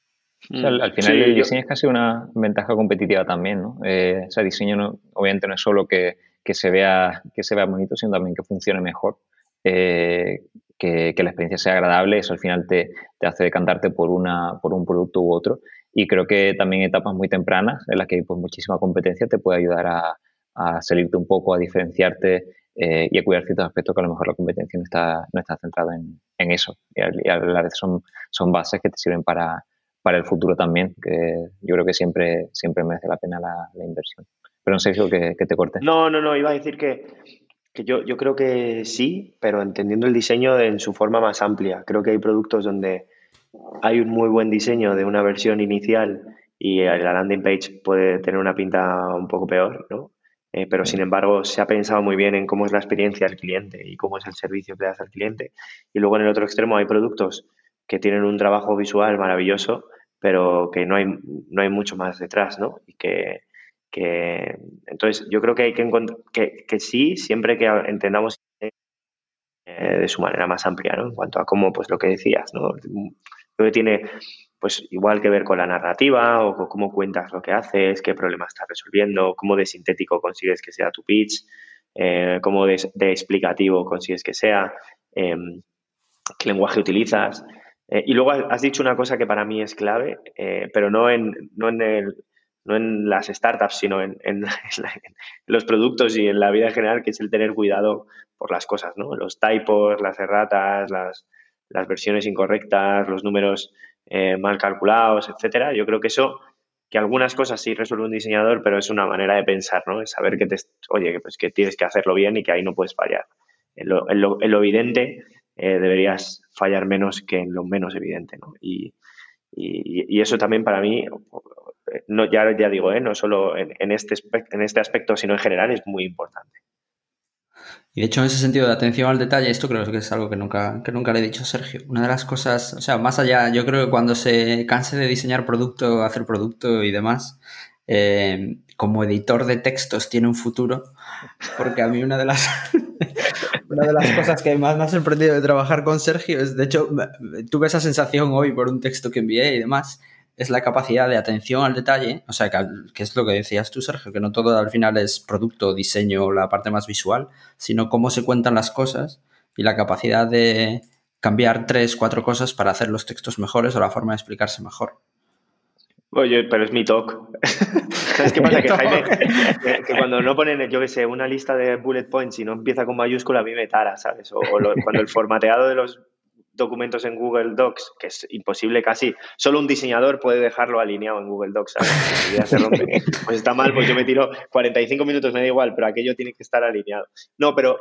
O sea, al final el diseño es casi una ventaja competitiva también, ¿no? O sea, el diseño obviamente no es solo que se vea bonito, sino también que funcione mejor, que la experiencia sea agradable. Eso al final te hace decantarte por un producto u otro. Y creo que también etapas muy tempranas, en las que hay pues muchísima competencia, te puede ayudar a salirte un poco, a diferenciarte y a cuidar ciertos aspectos que a lo mejor la competencia no está centrada en eso. Y a la vez son bases que te sirven para el futuro también, que yo creo que siempre merece la pena la inversión. Pero no sé si que te corte. No, iba a decir que yo creo que sí, pero entendiendo el diseño en su forma más amplia. Creo que hay productos donde hay un muy buen diseño de una versión inicial y la landing page puede tener una pinta un poco peor, ¿no? Pero sin embargo se ha pensado muy bien en cómo es la experiencia del cliente y cómo es el servicio que das al cliente. Y luego en el otro extremo hay productos que tienen un trabajo visual maravilloso, pero que no hay mucho más detrás, ¿no? Y que entonces yo creo que hay que encontrar que sí, siempre que entendamos de su manera más amplia, ¿no? En cuanto a cómo, pues lo que decías, ¿no? Creo que tiene, pues igual que ver con la narrativa o con cómo cuentas lo que haces, qué problema estás resolviendo, cómo de sintético consigues que sea tu pitch, cómo de explicativo consigues que sea, qué lenguaje utilizas. Y luego has dicho una cosa que para mí es clave, pero no en las startups, sino en los productos y en la vida en general, que es el tener cuidado por las cosas, ¿no? Los typos, las erratas, las versiones incorrectas, los números mal calculados, etcétera. Yo creo que que algunas cosas sí resuelve un diseñador, pero es una manera de pensar, ¿no? Es saber pues que tienes que hacerlo bien y que ahí no puedes fallar. En lo evidente deberías fallar menos que en lo menos evidente, ¿no? Y eso también para mí, no, ya digo, no solo en este aspecto, sino en general, es muy importante. Y de hecho, en ese sentido de atención al detalle, esto creo que es algo que nunca le he dicho a Sergio. Una de las cosas, o sea, más allá, yo creo que cuando se canse de diseñar producto, hacer producto y demás, como editor de textos tiene un futuro, porque a mí una de las cosas que más me ha sorprendido de trabajar con Sergio es, de hecho, tuve esa sensación hoy por un texto que envié y demás, es la capacidad de atención al detalle, o sea, que es lo que decías tú, Sergio, que no todo al final es producto, diseño, la parte más visual, sino cómo se cuentan las cosas y la capacidad de cambiar 3, 4 cosas para hacer los textos mejores o la forma de explicarse mejor. Oye, pero es mi talk. ¿Sabes qué pasa? Que Jaime, que cuando no ponen, yo qué sé, una lista de bullet points y no empieza con mayúscula, a mí me tara, ¿sabes? Cuando el formateado de los documentos en Google Docs, que es imposible casi, solo un diseñador puede dejarlo alineado en Google Docs, ¿sabes? Si ya se rompe, pues está mal, pues yo me tiro 45 minutos, me da igual, pero aquello tiene que estar alineado. No, pero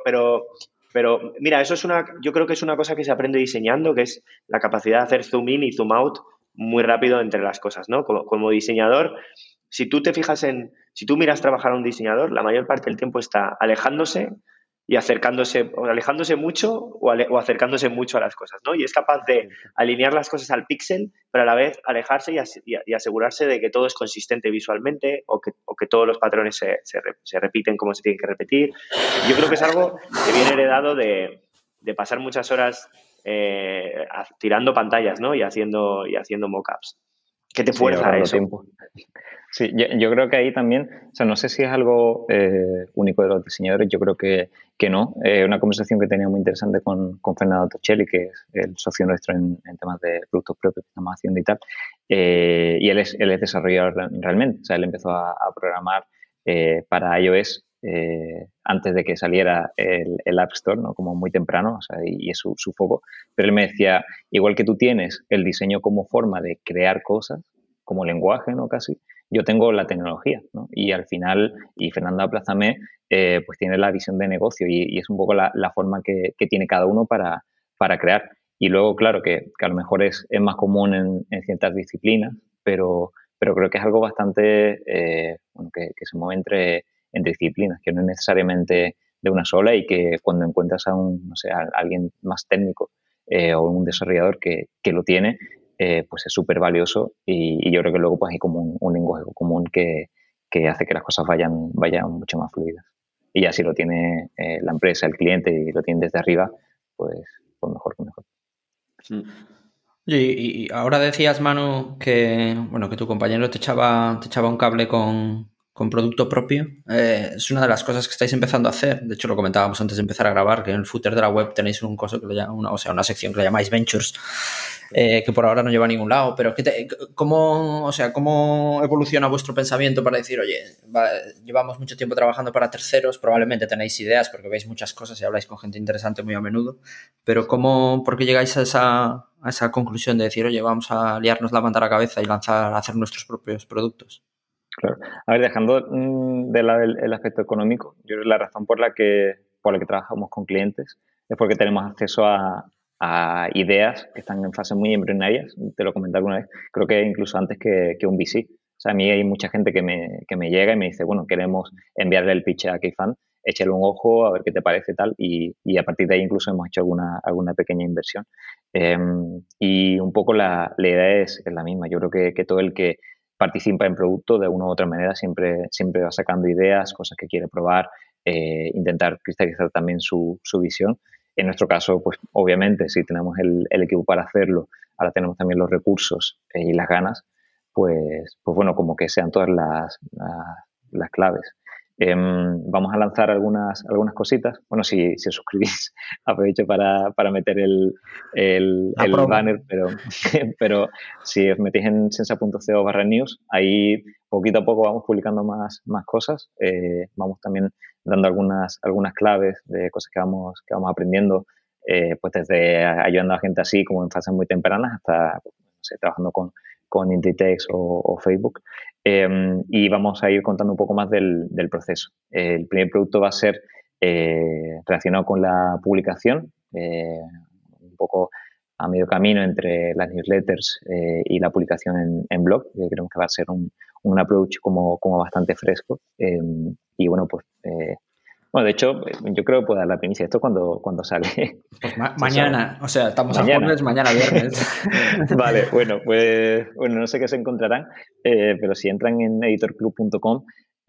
mira, yo creo que es una cosa que se aprende diseñando, que es la capacidad de hacer zoom in y zoom out muy rápido entre las cosas, ¿no? Como diseñador, si tú miras trabajar a un diseñador, la mayor parte del tiempo está alejándose y acercándose, o alejándose mucho o acercándose mucho a las cosas, ¿no? Y es capaz de alinear las cosas al píxel, pero a la vez alejarse y asegurarse de que todo es consistente visualmente o que todos los patrones se repiten como se tienen que repetir. Yo creo que es algo que viene heredado de pasar muchas horas tirando pantallas, ¿no? Y haciendo mockups. ¿Qué te fuerza a eso? Tiempo. Sí, yo creo que ahí también, o sea, no sé si es algo único de los diseñadores, yo creo que no. Una conversación que tenía muy interesante con Fernando Tocelli, que es el socio nuestro en temas de productos propios que estamos haciendo y tal, y él es desarrollador realmente, o sea, él empezó a programar para iOS antes de que saliera el App Store, ¿no? Como muy temprano, o sea, y es su foco, pero él me decía, igual que tú tienes el diseño como forma de crear cosas, como lenguaje, ¿no? Casi, yo tengo la tecnología, ¿no? Y al final, y Fernando Aplázame, pues tiene la visión de negocio y es un poco la forma que tiene cada uno para crear. Y luego, claro, que a lo mejor es más común en ciertas disciplinas, pero creo que es algo bastante, que se mueve entre disciplinas, que no es necesariamente de una sola y que cuando encuentras a alguien más técnico o un desarrollador que lo tiene, pues es súper valioso y yo creo que luego pues hay como un lenguaje común que hace que las cosas vayan mucho más fluidas. Y ya si lo tiene la empresa, el cliente y lo tiene desde arriba, pues mejor que mejor. Y ahora decías, Manu, que tu compañero te echaba un cable con producto propio. Es una de las cosas que estáis empezando a hacer. De hecho, lo comentábamos antes de empezar a grabar, que en el footer de la web tenéis un coso que le llama, una sección que le llamáis Ventures, que por ahora no lleva a ningún lado. Pero ¿cómo evoluciona vuestro pensamiento para decir, oye, llevamos mucho tiempo trabajando para terceros, probablemente tenéis ideas porque veis muchas cosas y habláis con gente interesante muy a menudo, pero ¿por qué llegáis a esa conclusión de decir, oye, vamos a liarnos la manta a la cabeza y hacer nuestros propios productos? Claro. A ver, dejando de lado el aspecto económico, yo creo que la razón por la que trabajamos con clientes es porque tenemos acceso a ideas que están en fases muy embrionarias. Te lo comenté alguna vez, creo que incluso antes que un VC. O sea, a mí hay mucha gente que me llega y me dice, bueno, queremos enviarle el pitch a Keyfund, échale un ojo, a ver qué te parece tal, y a partir de ahí incluso hemos hecho alguna pequeña inversión. Y un poco la idea es la misma. Yo creo que todo el que participa en producto de una u otra manera siempre va sacando ideas, cosas que quiere probar, intentar cristalizar también su visión. En nuestro caso, pues obviamente, si tenemos el equipo para hacerlo, ahora tenemos también los recursos y las ganas, pues bueno, como que sean todas las claves. Vamos a lanzar algunas cositas. Bueno, si os suscribís, aprovecho para meter el banner, pero si os metéis en sensa.co/news, ahí poquito a poco vamos publicando más cosas. Vamos también dando algunas claves de cosas que vamos aprendiendo, pues desde ayudando a la gente así como en fases muy tempranas hasta, no sé, trabajando con Inditex o Facebook. Y vamos a ir contando un poco más del proceso. El primer producto va a ser relacionado con la publicación, un poco a medio camino entre las newsletters y la publicación en blog, que creemos que va a ser un approach como bastante fresco. Y bueno, pues bueno, de hecho, yo creo que puedo dar la primicia. Esto cuando sale. Pues mañana, o sea, estamos a jueves, mañana viernes. Vale, bueno, pues no sé qué se encontrarán, pero si entran en editorclub.com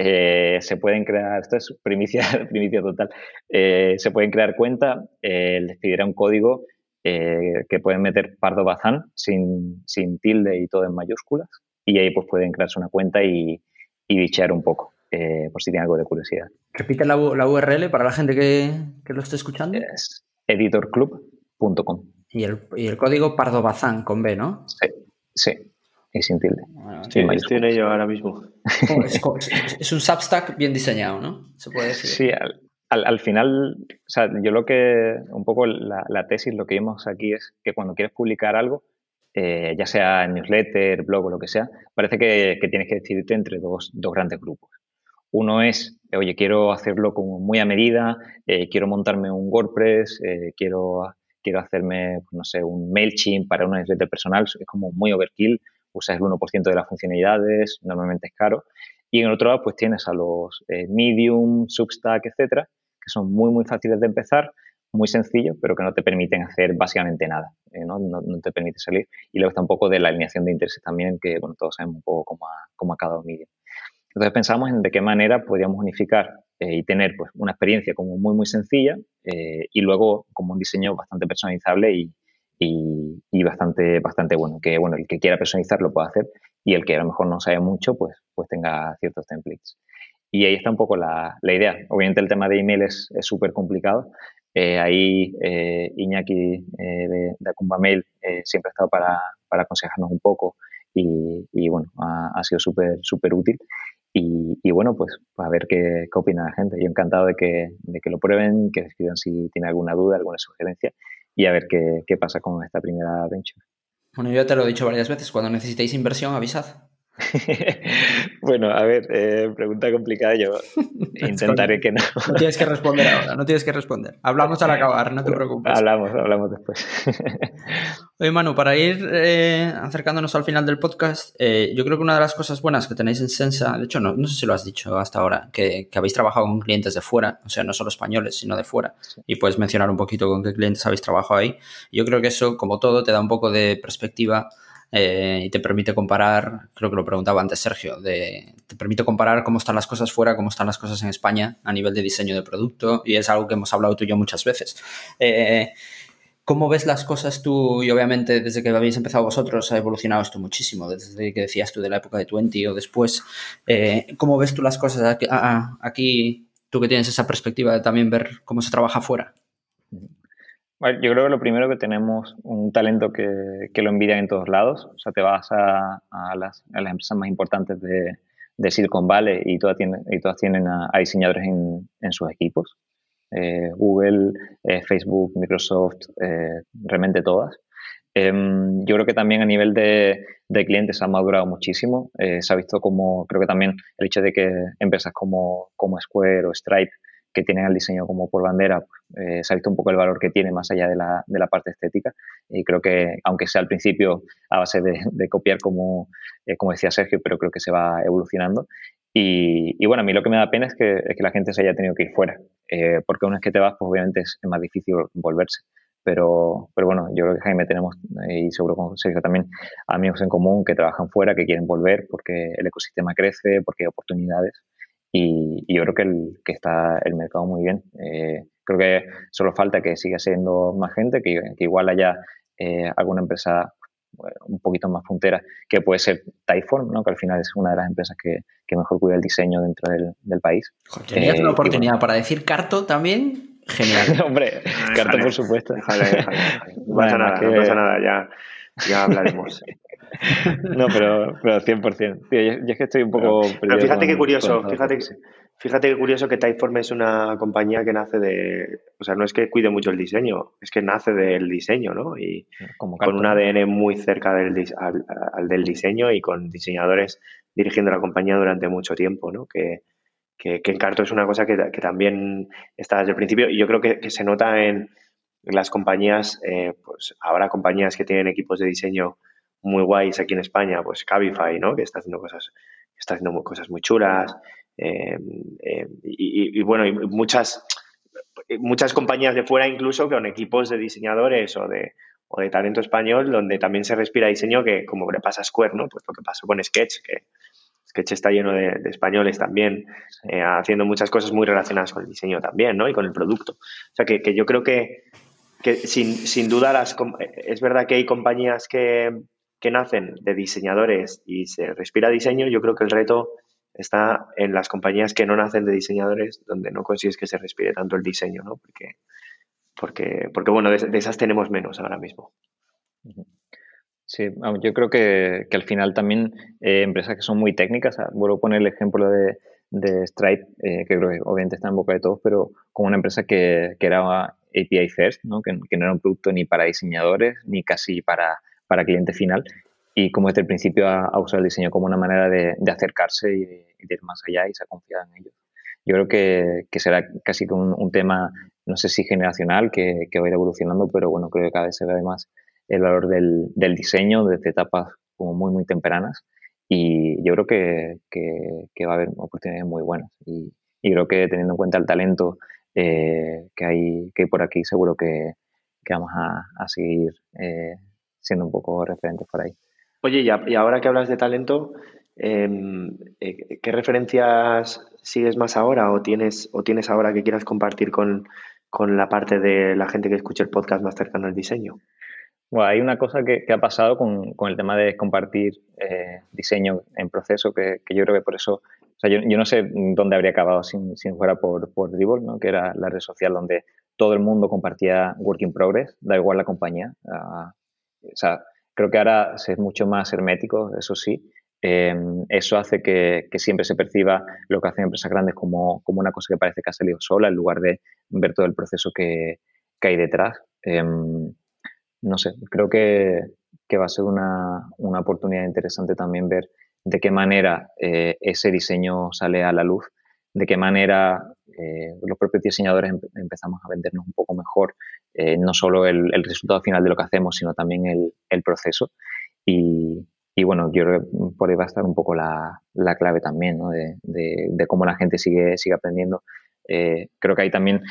se pueden crear, esto es primicia total, se pueden crear cuenta, les pedirá un código que pueden meter Pardo Bazán sin tilde y todo en mayúsculas, y ahí pues pueden crearse una cuenta y bichear un poco. Por si tiene algo de curiosidad. Repite la URL para la gente que lo esté escuchando. Es editorclub.com. Y el código Pardo Bazán con B, ¿no? Sí, y sin tilde. Bueno, estoy en ello ahora mismo. Es un Substack bien diseñado, ¿no? Se puede decir. Sí, al final, o sea, yo lo que, un poco la tesis, lo que vimos aquí es que cuando quieres publicar algo, ya sea newsletter, blog o lo que sea, parece que tienes que decidirte entre dos grandes grupos. Uno es, oye, quiero hacerlo como muy a medida, quiero montarme un WordPress, quiero hacerme, pues no sé, un MailChimp para una newsletter personal, es como muy overkill, usas el 1% de las funcionalidades, normalmente es caro. Y en el otro lado, pues tienes a los Medium, Substack, etcétera, que son muy fáciles de empezar, muy sencillos, pero que no te permiten hacer básicamente nada, no te permite salir. Y luego está un poco de la alineación de intereses también, que bueno, todos sabemos un poco cómo ha cada Medium. Entonces pensamos en de qué manera podríamos unificar y tener pues una experiencia como muy sencilla y luego como un diseño bastante personalizable y bastante bueno. Que bueno, el que quiera personalizar lo puede hacer y el que a lo mejor no sabe mucho pues tenga ciertos templates. Y ahí está un poco la idea. Obviamente el tema de email es súper complicado. Ahí Iñaki de Acumba Mail siempre ha estado para aconsejarnos un poco y bueno, ha sido súper útil. Y bueno, pues a ver qué opina la gente. Yo encantado de que lo prueben, que escriban si tienen alguna duda, alguna sugerencia y a ver qué pasa con esta primera venture. Bueno, yo te lo he dicho varias veces, cuando necesitéis inversión, avisad. Bueno, a ver, pregunta complicada, yo intentaré que no. No tienes que responder ahora, no tienes que responder. Hablamos al acabar, no te preocupes. Hablamos después. Oye, Manu, para ir acercándonos al final del podcast, yo creo que una de las cosas buenas que tenéis en Sensa, de hecho no sé si lo has dicho hasta ahora, que habéis trabajado con clientes de fuera, o sea, no solo españoles, sino de fuera, sí. Y puedes mencionar un poquito con qué clientes habéis trabajado ahí. Yo creo que eso, como todo, te da un poco de perspectiva y te permite comparar, creo que lo preguntaba antes Sergio, te permite comparar cómo están las cosas fuera, cómo están las cosas en España a nivel de diseño de producto, y es algo que hemos hablado tú y yo muchas veces. ¿Cómo ves las cosas tú? Y obviamente desde que habéis empezado vosotros ha evolucionado esto muchísimo, desde que decías tú de la época de 20 o después. ¿Cómo ves tú las cosas aquí, tú que tienes esa perspectiva de también ver cómo se trabaja afuera? Bueno, yo creo que lo primero que tenemos un talento que lo envidian en todos lados. O sea, te vas a las empresas más importantes de Silicon Valley y todas tienen a diseñadores en sus equipos. Google, Facebook, Microsoft, realmente todas. Yo creo que también a nivel de clientes ha madurado muchísimo. Se ha visto como, creo que también el hecho de que empresas como Square o Stripe, que tienen el diseño como por bandera, se ha visto un poco el valor que tiene más allá de la parte estética. Y creo que, aunque sea al principio a base de copiar como decía Sergio, pero creo que se va evolucionando. Y bueno, a mí lo que me da pena es que la gente se haya tenido que ir fuera, porque una vez que te vas, pues obviamente es más difícil volverse. Pero bueno, yo creo que Jaime tenemos, y seguro con Sergio también, amigos en común que trabajan fuera, que quieren volver porque el ecosistema crece, porque hay oportunidades y yo creo que está el mercado muy bien. Creo que solo falta que siga siendo más gente, que igual haya alguna empresa un poquito más puntera, que puede ser Typeform, ¿no? Que al final es una de las empresas que mejor cuida el diseño dentro del país. Tenías una oportunidad para decir Carto también. Genial. Hombre, Carto, por supuesto. Déjale. No pasa nada, ya hablaremos. No, pero 100%. Tío, yo es que estoy un poco... Pero fíjate qué curioso, fíjate qué curioso que Typeform es una compañía que nace o sea, no es que cuide mucho el diseño, es que nace del diseño, ¿no? Y con un ADN muy cerca al del diseño y con diseñadores dirigiendo la compañía durante mucho tiempo, ¿no? Que en Carto es una cosa que también está desde el principio y yo creo que se nota en las compañías, pues ahora compañías que tienen equipos de diseño muy guays aquí en España, pues Cabify, ¿no? Que está haciendo cosas muy chulas, y bueno, y muchas compañías de fuera incluso con equipos de diseñadores o de talento español donde también se respira diseño, que como le pasa a Square, ¿no? Pues lo que pasó con Sketch, que Sketch está lleno de españoles también, haciendo muchas cosas muy relacionadas con el diseño también, ¿no? Y con el producto. O sea, que yo creo que sin duda es verdad que hay compañías que nacen de diseñadores y se respira diseño. Yo creo que el reto está en las compañías que no nacen de diseñadores, donde no consigues que se respire tanto el diseño, ¿no? Porque bueno, de esas tenemos menos ahora mismo. Sí, yo creo que al final también empresas que son muy técnicas, vuelvo a poner el ejemplo de Stripe, que creo que obviamente está en boca de todos, pero como una empresa que era API first, ¿no? Que no era un producto ni para diseñadores ni casi para cliente final, y como desde el principio ha usado el diseño como una manera de acercarse y de ir más allá y se ha confiado en ellos. Yo creo que será casi que un tema, no sé si generacional, que va a ir evolucionando, pero bueno, creo que cada vez se ve más el valor del diseño desde etapas como muy, muy tempranas, y yo creo que va a haber oportunidades muy buenas, y creo que teniendo en cuenta el talento que hay por aquí, seguro que vamos a seguir siendo un poco referentes por ahí. Oye, y ahora que hablas de talento, ¿qué referencias sigues más ahora o tienes ahora que quieras compartir con la parte de la gente que escuche el podcast más cercano al diseño? Bueno, hay una cosa que ha pasado con el tema de compartir diseño en proceso, que yo creo que por eso, o sea, yo no sé dónde habría acabado si fuera por Dribbble, ¿no? Que era la red social donde todo el mundo compartía work in progress, da igual la compañía. O sea, creo que ahora se es mucho más hermético, eso sí. Eso hace que siempre se perciba lo que hacen empresas grandes como una cosa que parece que ha salido sola, en lugar de ver todo el proceso que hay detrás. No sé, creo que va a ser una oportunidad interesante también ver de qué manera ese diseño sale a la luz, de qué manera los propios diseñadores empezamos a vendernos un poco mejor, no solo el resultado final de lo que hacemos, sino también el proceso. Y bueno, yo creo que por ahí va a estar un poco la clave también, ¿no? de cómo la gente sigue aprendiendo. Creo que ahí también,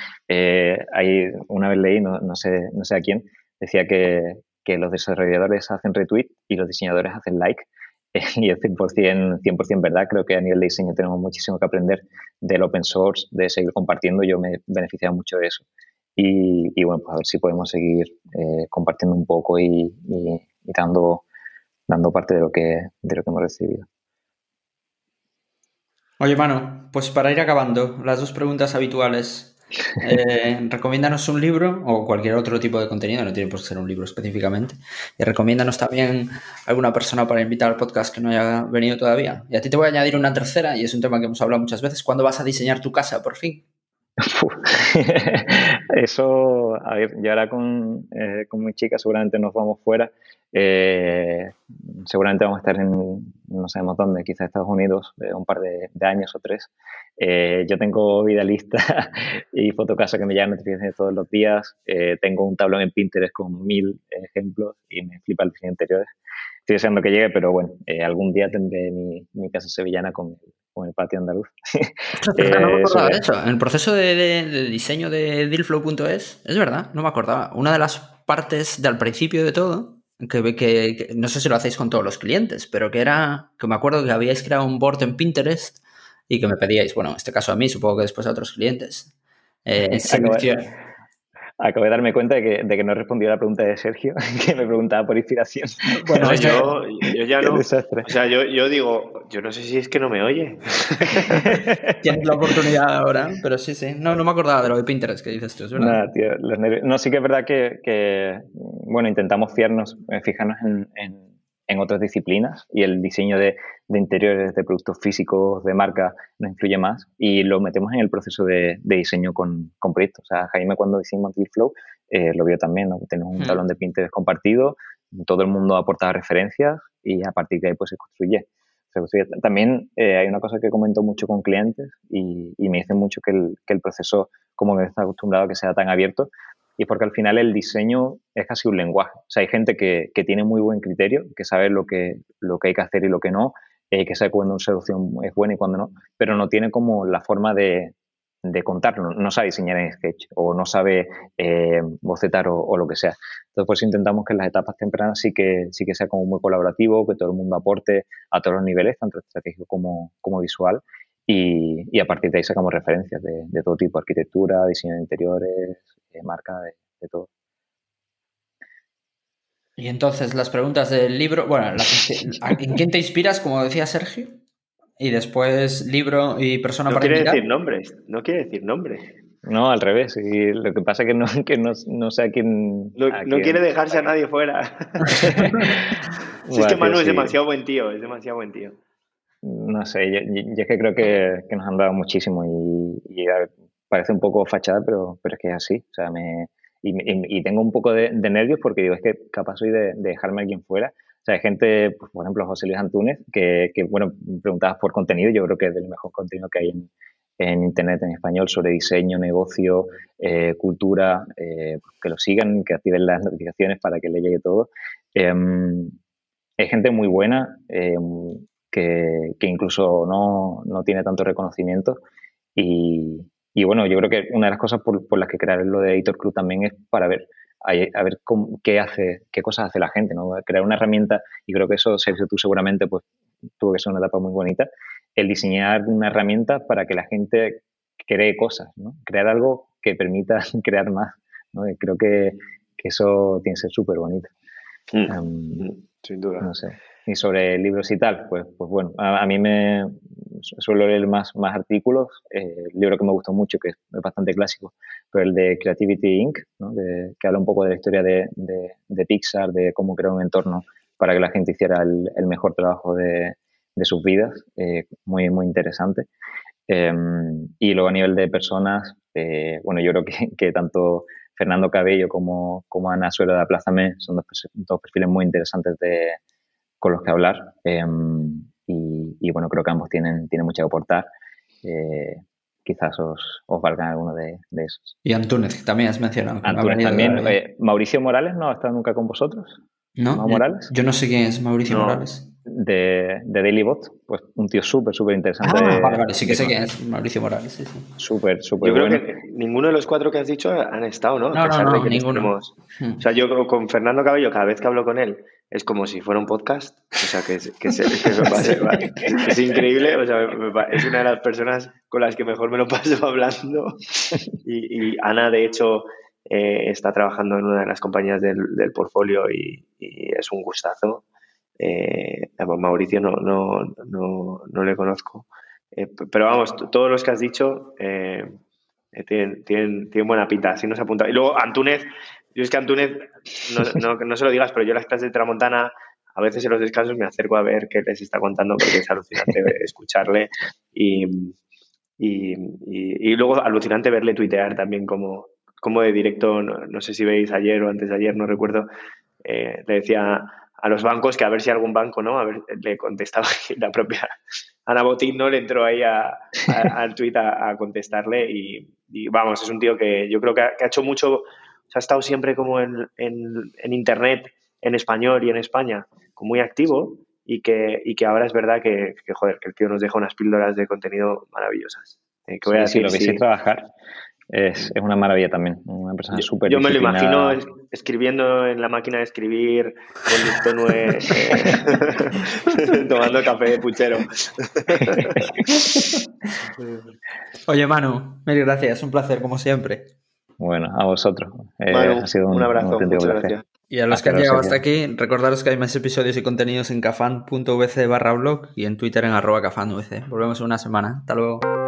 una vez leí, no sé a quién, decía que los desarrolladores hacen retweet y los diseñadores hacen like, y es 100% verdad. Creo que a nivel de diseño tenemos muchísimo que aprender del open source, de seguir compartiendo. Yo me he beneficiado mucho de eso, y bueno, pues a ver si podemos seguir compartiendo un poco y dando parte de lo que hemos recibido. Oye, Manu, pues para ir acabando, las 2 preguntas habituales. Recomiéndanos un libro o cualquier otro tipo de contenido, no tiene por qué ser un libro específicamente. Y recomiéndanos también alguna persona para invitar al podcast que no haya venido todavía. Y a ti te voy a añadir una tercera, y es un tema que hemos hablado muchas veces. ¿Cuándo vas a diseñar tu casa, por fin? Eso, a ver, yo ahora con mi chica seguramente nos vamos fuera. Seguramente vamos a estar en, no sabemos dónde, quizás Estados Unidos, un par de años o 3. Yo tengo Idealista y Fotocasa que me llegan notificaciones todos los días. Tengo un tablón en Pinterest con 1000 ejemplos y me flipa el diseño de interiores. Estoy deseando que llegue, pero bueno, algún día tendré mi casa sevillana con el patio andaluz. Ostras, no me acordaba de eso. En el proceso de diseño de Dealflow.es, es verdad, no me acordaba. Una de las partes del principio de todo, que no sé si lo hacéis con todos los clientes, pero que me acuerdo que habíais creado un board en Pinterest y que me pedíais, bueno, en este caso a mí, supongo que después a otros clientes. Acabo de darme cuenta de que no he respondido a la pregunta de Sergio, que me preguntaba por inspiración. Bueno, yo ya no. Desastre. O sea, yo digo, yo no sé si es que no me oye. Tienes la oportunidad ahora, pero sí. No me acordaba de lo de Pinterest que dices tú, es verdad. Nada, tío, los nervios. No, sí que es verdad que bueno, intentamos fijarnos en otras disciplinas, y el diseño de interiores, de productos físicos, de marca, nos influye más, y lo metemos en el proceso de diseño con proyectos. O sea, Jaime, cuando diseñamos Dealflow, lo vio también, ¿no? Tenemos un tablón de Pinterest compartido, todo el mundo aporta referencias y a partir de ahí pues se construye. También hay una cosa que comento mucho con clientes y me dicen mucho que el proceso, como me está acostumbrado a que sea tan abierto, y porque al final el diseño es casi un lenguaje. O sea, hay gente que tiene muy buen criterio, que sabe lo que hay que hacer y lo que no, que sabe cuándo una solución es buena y cuándo no, pero no tiene como la forma de contarlo. No sabe diseñar en Sketch o no sabe bocetar o lo que sea. Entonces, por eso intentamos que en las etapas tempranas sí que sea como muy colaborativo, que todo el mundo aporte a todos los niveles, tanto estratégico como visual, y a partir de ahí sacamos referencias de todo tipo, arquitectura, diseño de interiores, marca, de todo. Y entonces, las preguntas del libro, bueno, ¿en quién te inspiras, como decía Sergio? Y después, libro y persona para invitar. No quiere decir nombres. No, al revés. Y lo que pasa es que no sé a quién... No quiere dejarse a nadie fuera. Si es que Manu es demasiado buen tío, No sé, yo es que creo que nos han dado muchísimo y parece un poco fachada, pero es que es así. O sea, y tengo un poco de nervios porque digo, es que capaz soy de dejarme a alguien fuera. O sea, hay gente, pues, por ejemplo, José Luis Antúnez, que bueno, preguntabas por contenido. Yo creo que es del mejor contenido que hay en Internet en español sobre diseño, negocio, cultura, que lo sigan, que activen las notificaciones para que le llegue todo. Hay gente muy buena que incluso no tiene tanto reconocimiento y bueno, yo creo que una de las cosas por las que crear lo de Editor Club también es para ver qué cosas hace la gente, ¿no? Crear una herramienta, y creo que eso, Sergio, tú seguramente pues tuvo que ser una etapa muy bonita, el diseñar una herramienta para que la gente cree cosas, ¿no? Crear algo que permita crear más, ¿no? Y creo que eso tiene que ser súper bonito. Sin duda. No sé. Y sobre libros y tal, pues bueno, a mí me suelo leer más artículos. El libro que me gustó mucho, que es bastante clásico, pero el de Creativity Inc., ¿no? Que habla un poco de la historia de Pixar, de cómo crear un entorno para que la gente hiciera el mejor trabajo de sus vidas, muy, muy interesante. Y luego a nivel de personas, bueno, yo creo que tanto Fernando Cabello como Ana Suero de Aplázame son dos perfiles muy interesantes con los que hablar, y bueno, creo que ambos tienen mucho que aportar. Quizás os valgan alguno de esos. Y Antúnez, también has mencionado. Antúnez también. Mauricio Morales no ha estado nunca con vosotros. ¿No? Morales. Yo no sé quién es Mauricio Morales. De Dailybot, pues un tío súper interesante. Vale, sí que sé quién es Mauricio Morales, sí. Súper yo bueno. Creo que ninguno de los 4 que has dicho han estado, ¿no? No, ninguno. O sea, yo con Fernando Cabello, cada vez que hablo con él, es como si fuera un podcast. O sea, que es increíble. O sea, es una de las personas con las que mejor me lo paso hablando. Y Ana, de hecho, está trabajando en una de las compañías del portfolio y es un gustazo. Mauricio no le conozco. Pero vamos, todos los que has dicho tienen buena pinta, así nos apunta. Y luego Antúnez, yo es que Antúnez, no se lo digas, pero yo las clases de Tramontana, a veces en los descansos me acerco a ver qué les está contando porque es alucinante escucharle y luego alucinante verle tuitear también como de directo, no sé si veis ayer o antes de ayer, no recuerdo, le decía a los bancos que a ver si algún banco, ¿no? A ver, le contestaba y la propia Ana Botín, ¿no? Le entró ahí al tuit a contestarle y vamos, es un tío que yo creo que ha hecho mucho, o sea, ha estado siempre como en internet, en español y en España, muy activo y que ahora es verdad que joder, que el tío nos deja unas píldoras de contenido maravillosas. Que voy a decir, lo que sí trabajar es una maravilla también, una persona súper Yo me lo imagino escribiendo en la máquina de escribir con Liptonue, tomando café de puchero. Oye, Manu, mil gracias, un placer como siempre. Bueno, a vosotros. Manu, ha sido un abrazo, auténtico muchas placer. gracias. Y a los que han llegado hasta aquí, recordaros que hay más episodios y contenidos en cafan.vc/blog y en Twitter en @cafanvc. Volvemos en una semana. Hasta luego.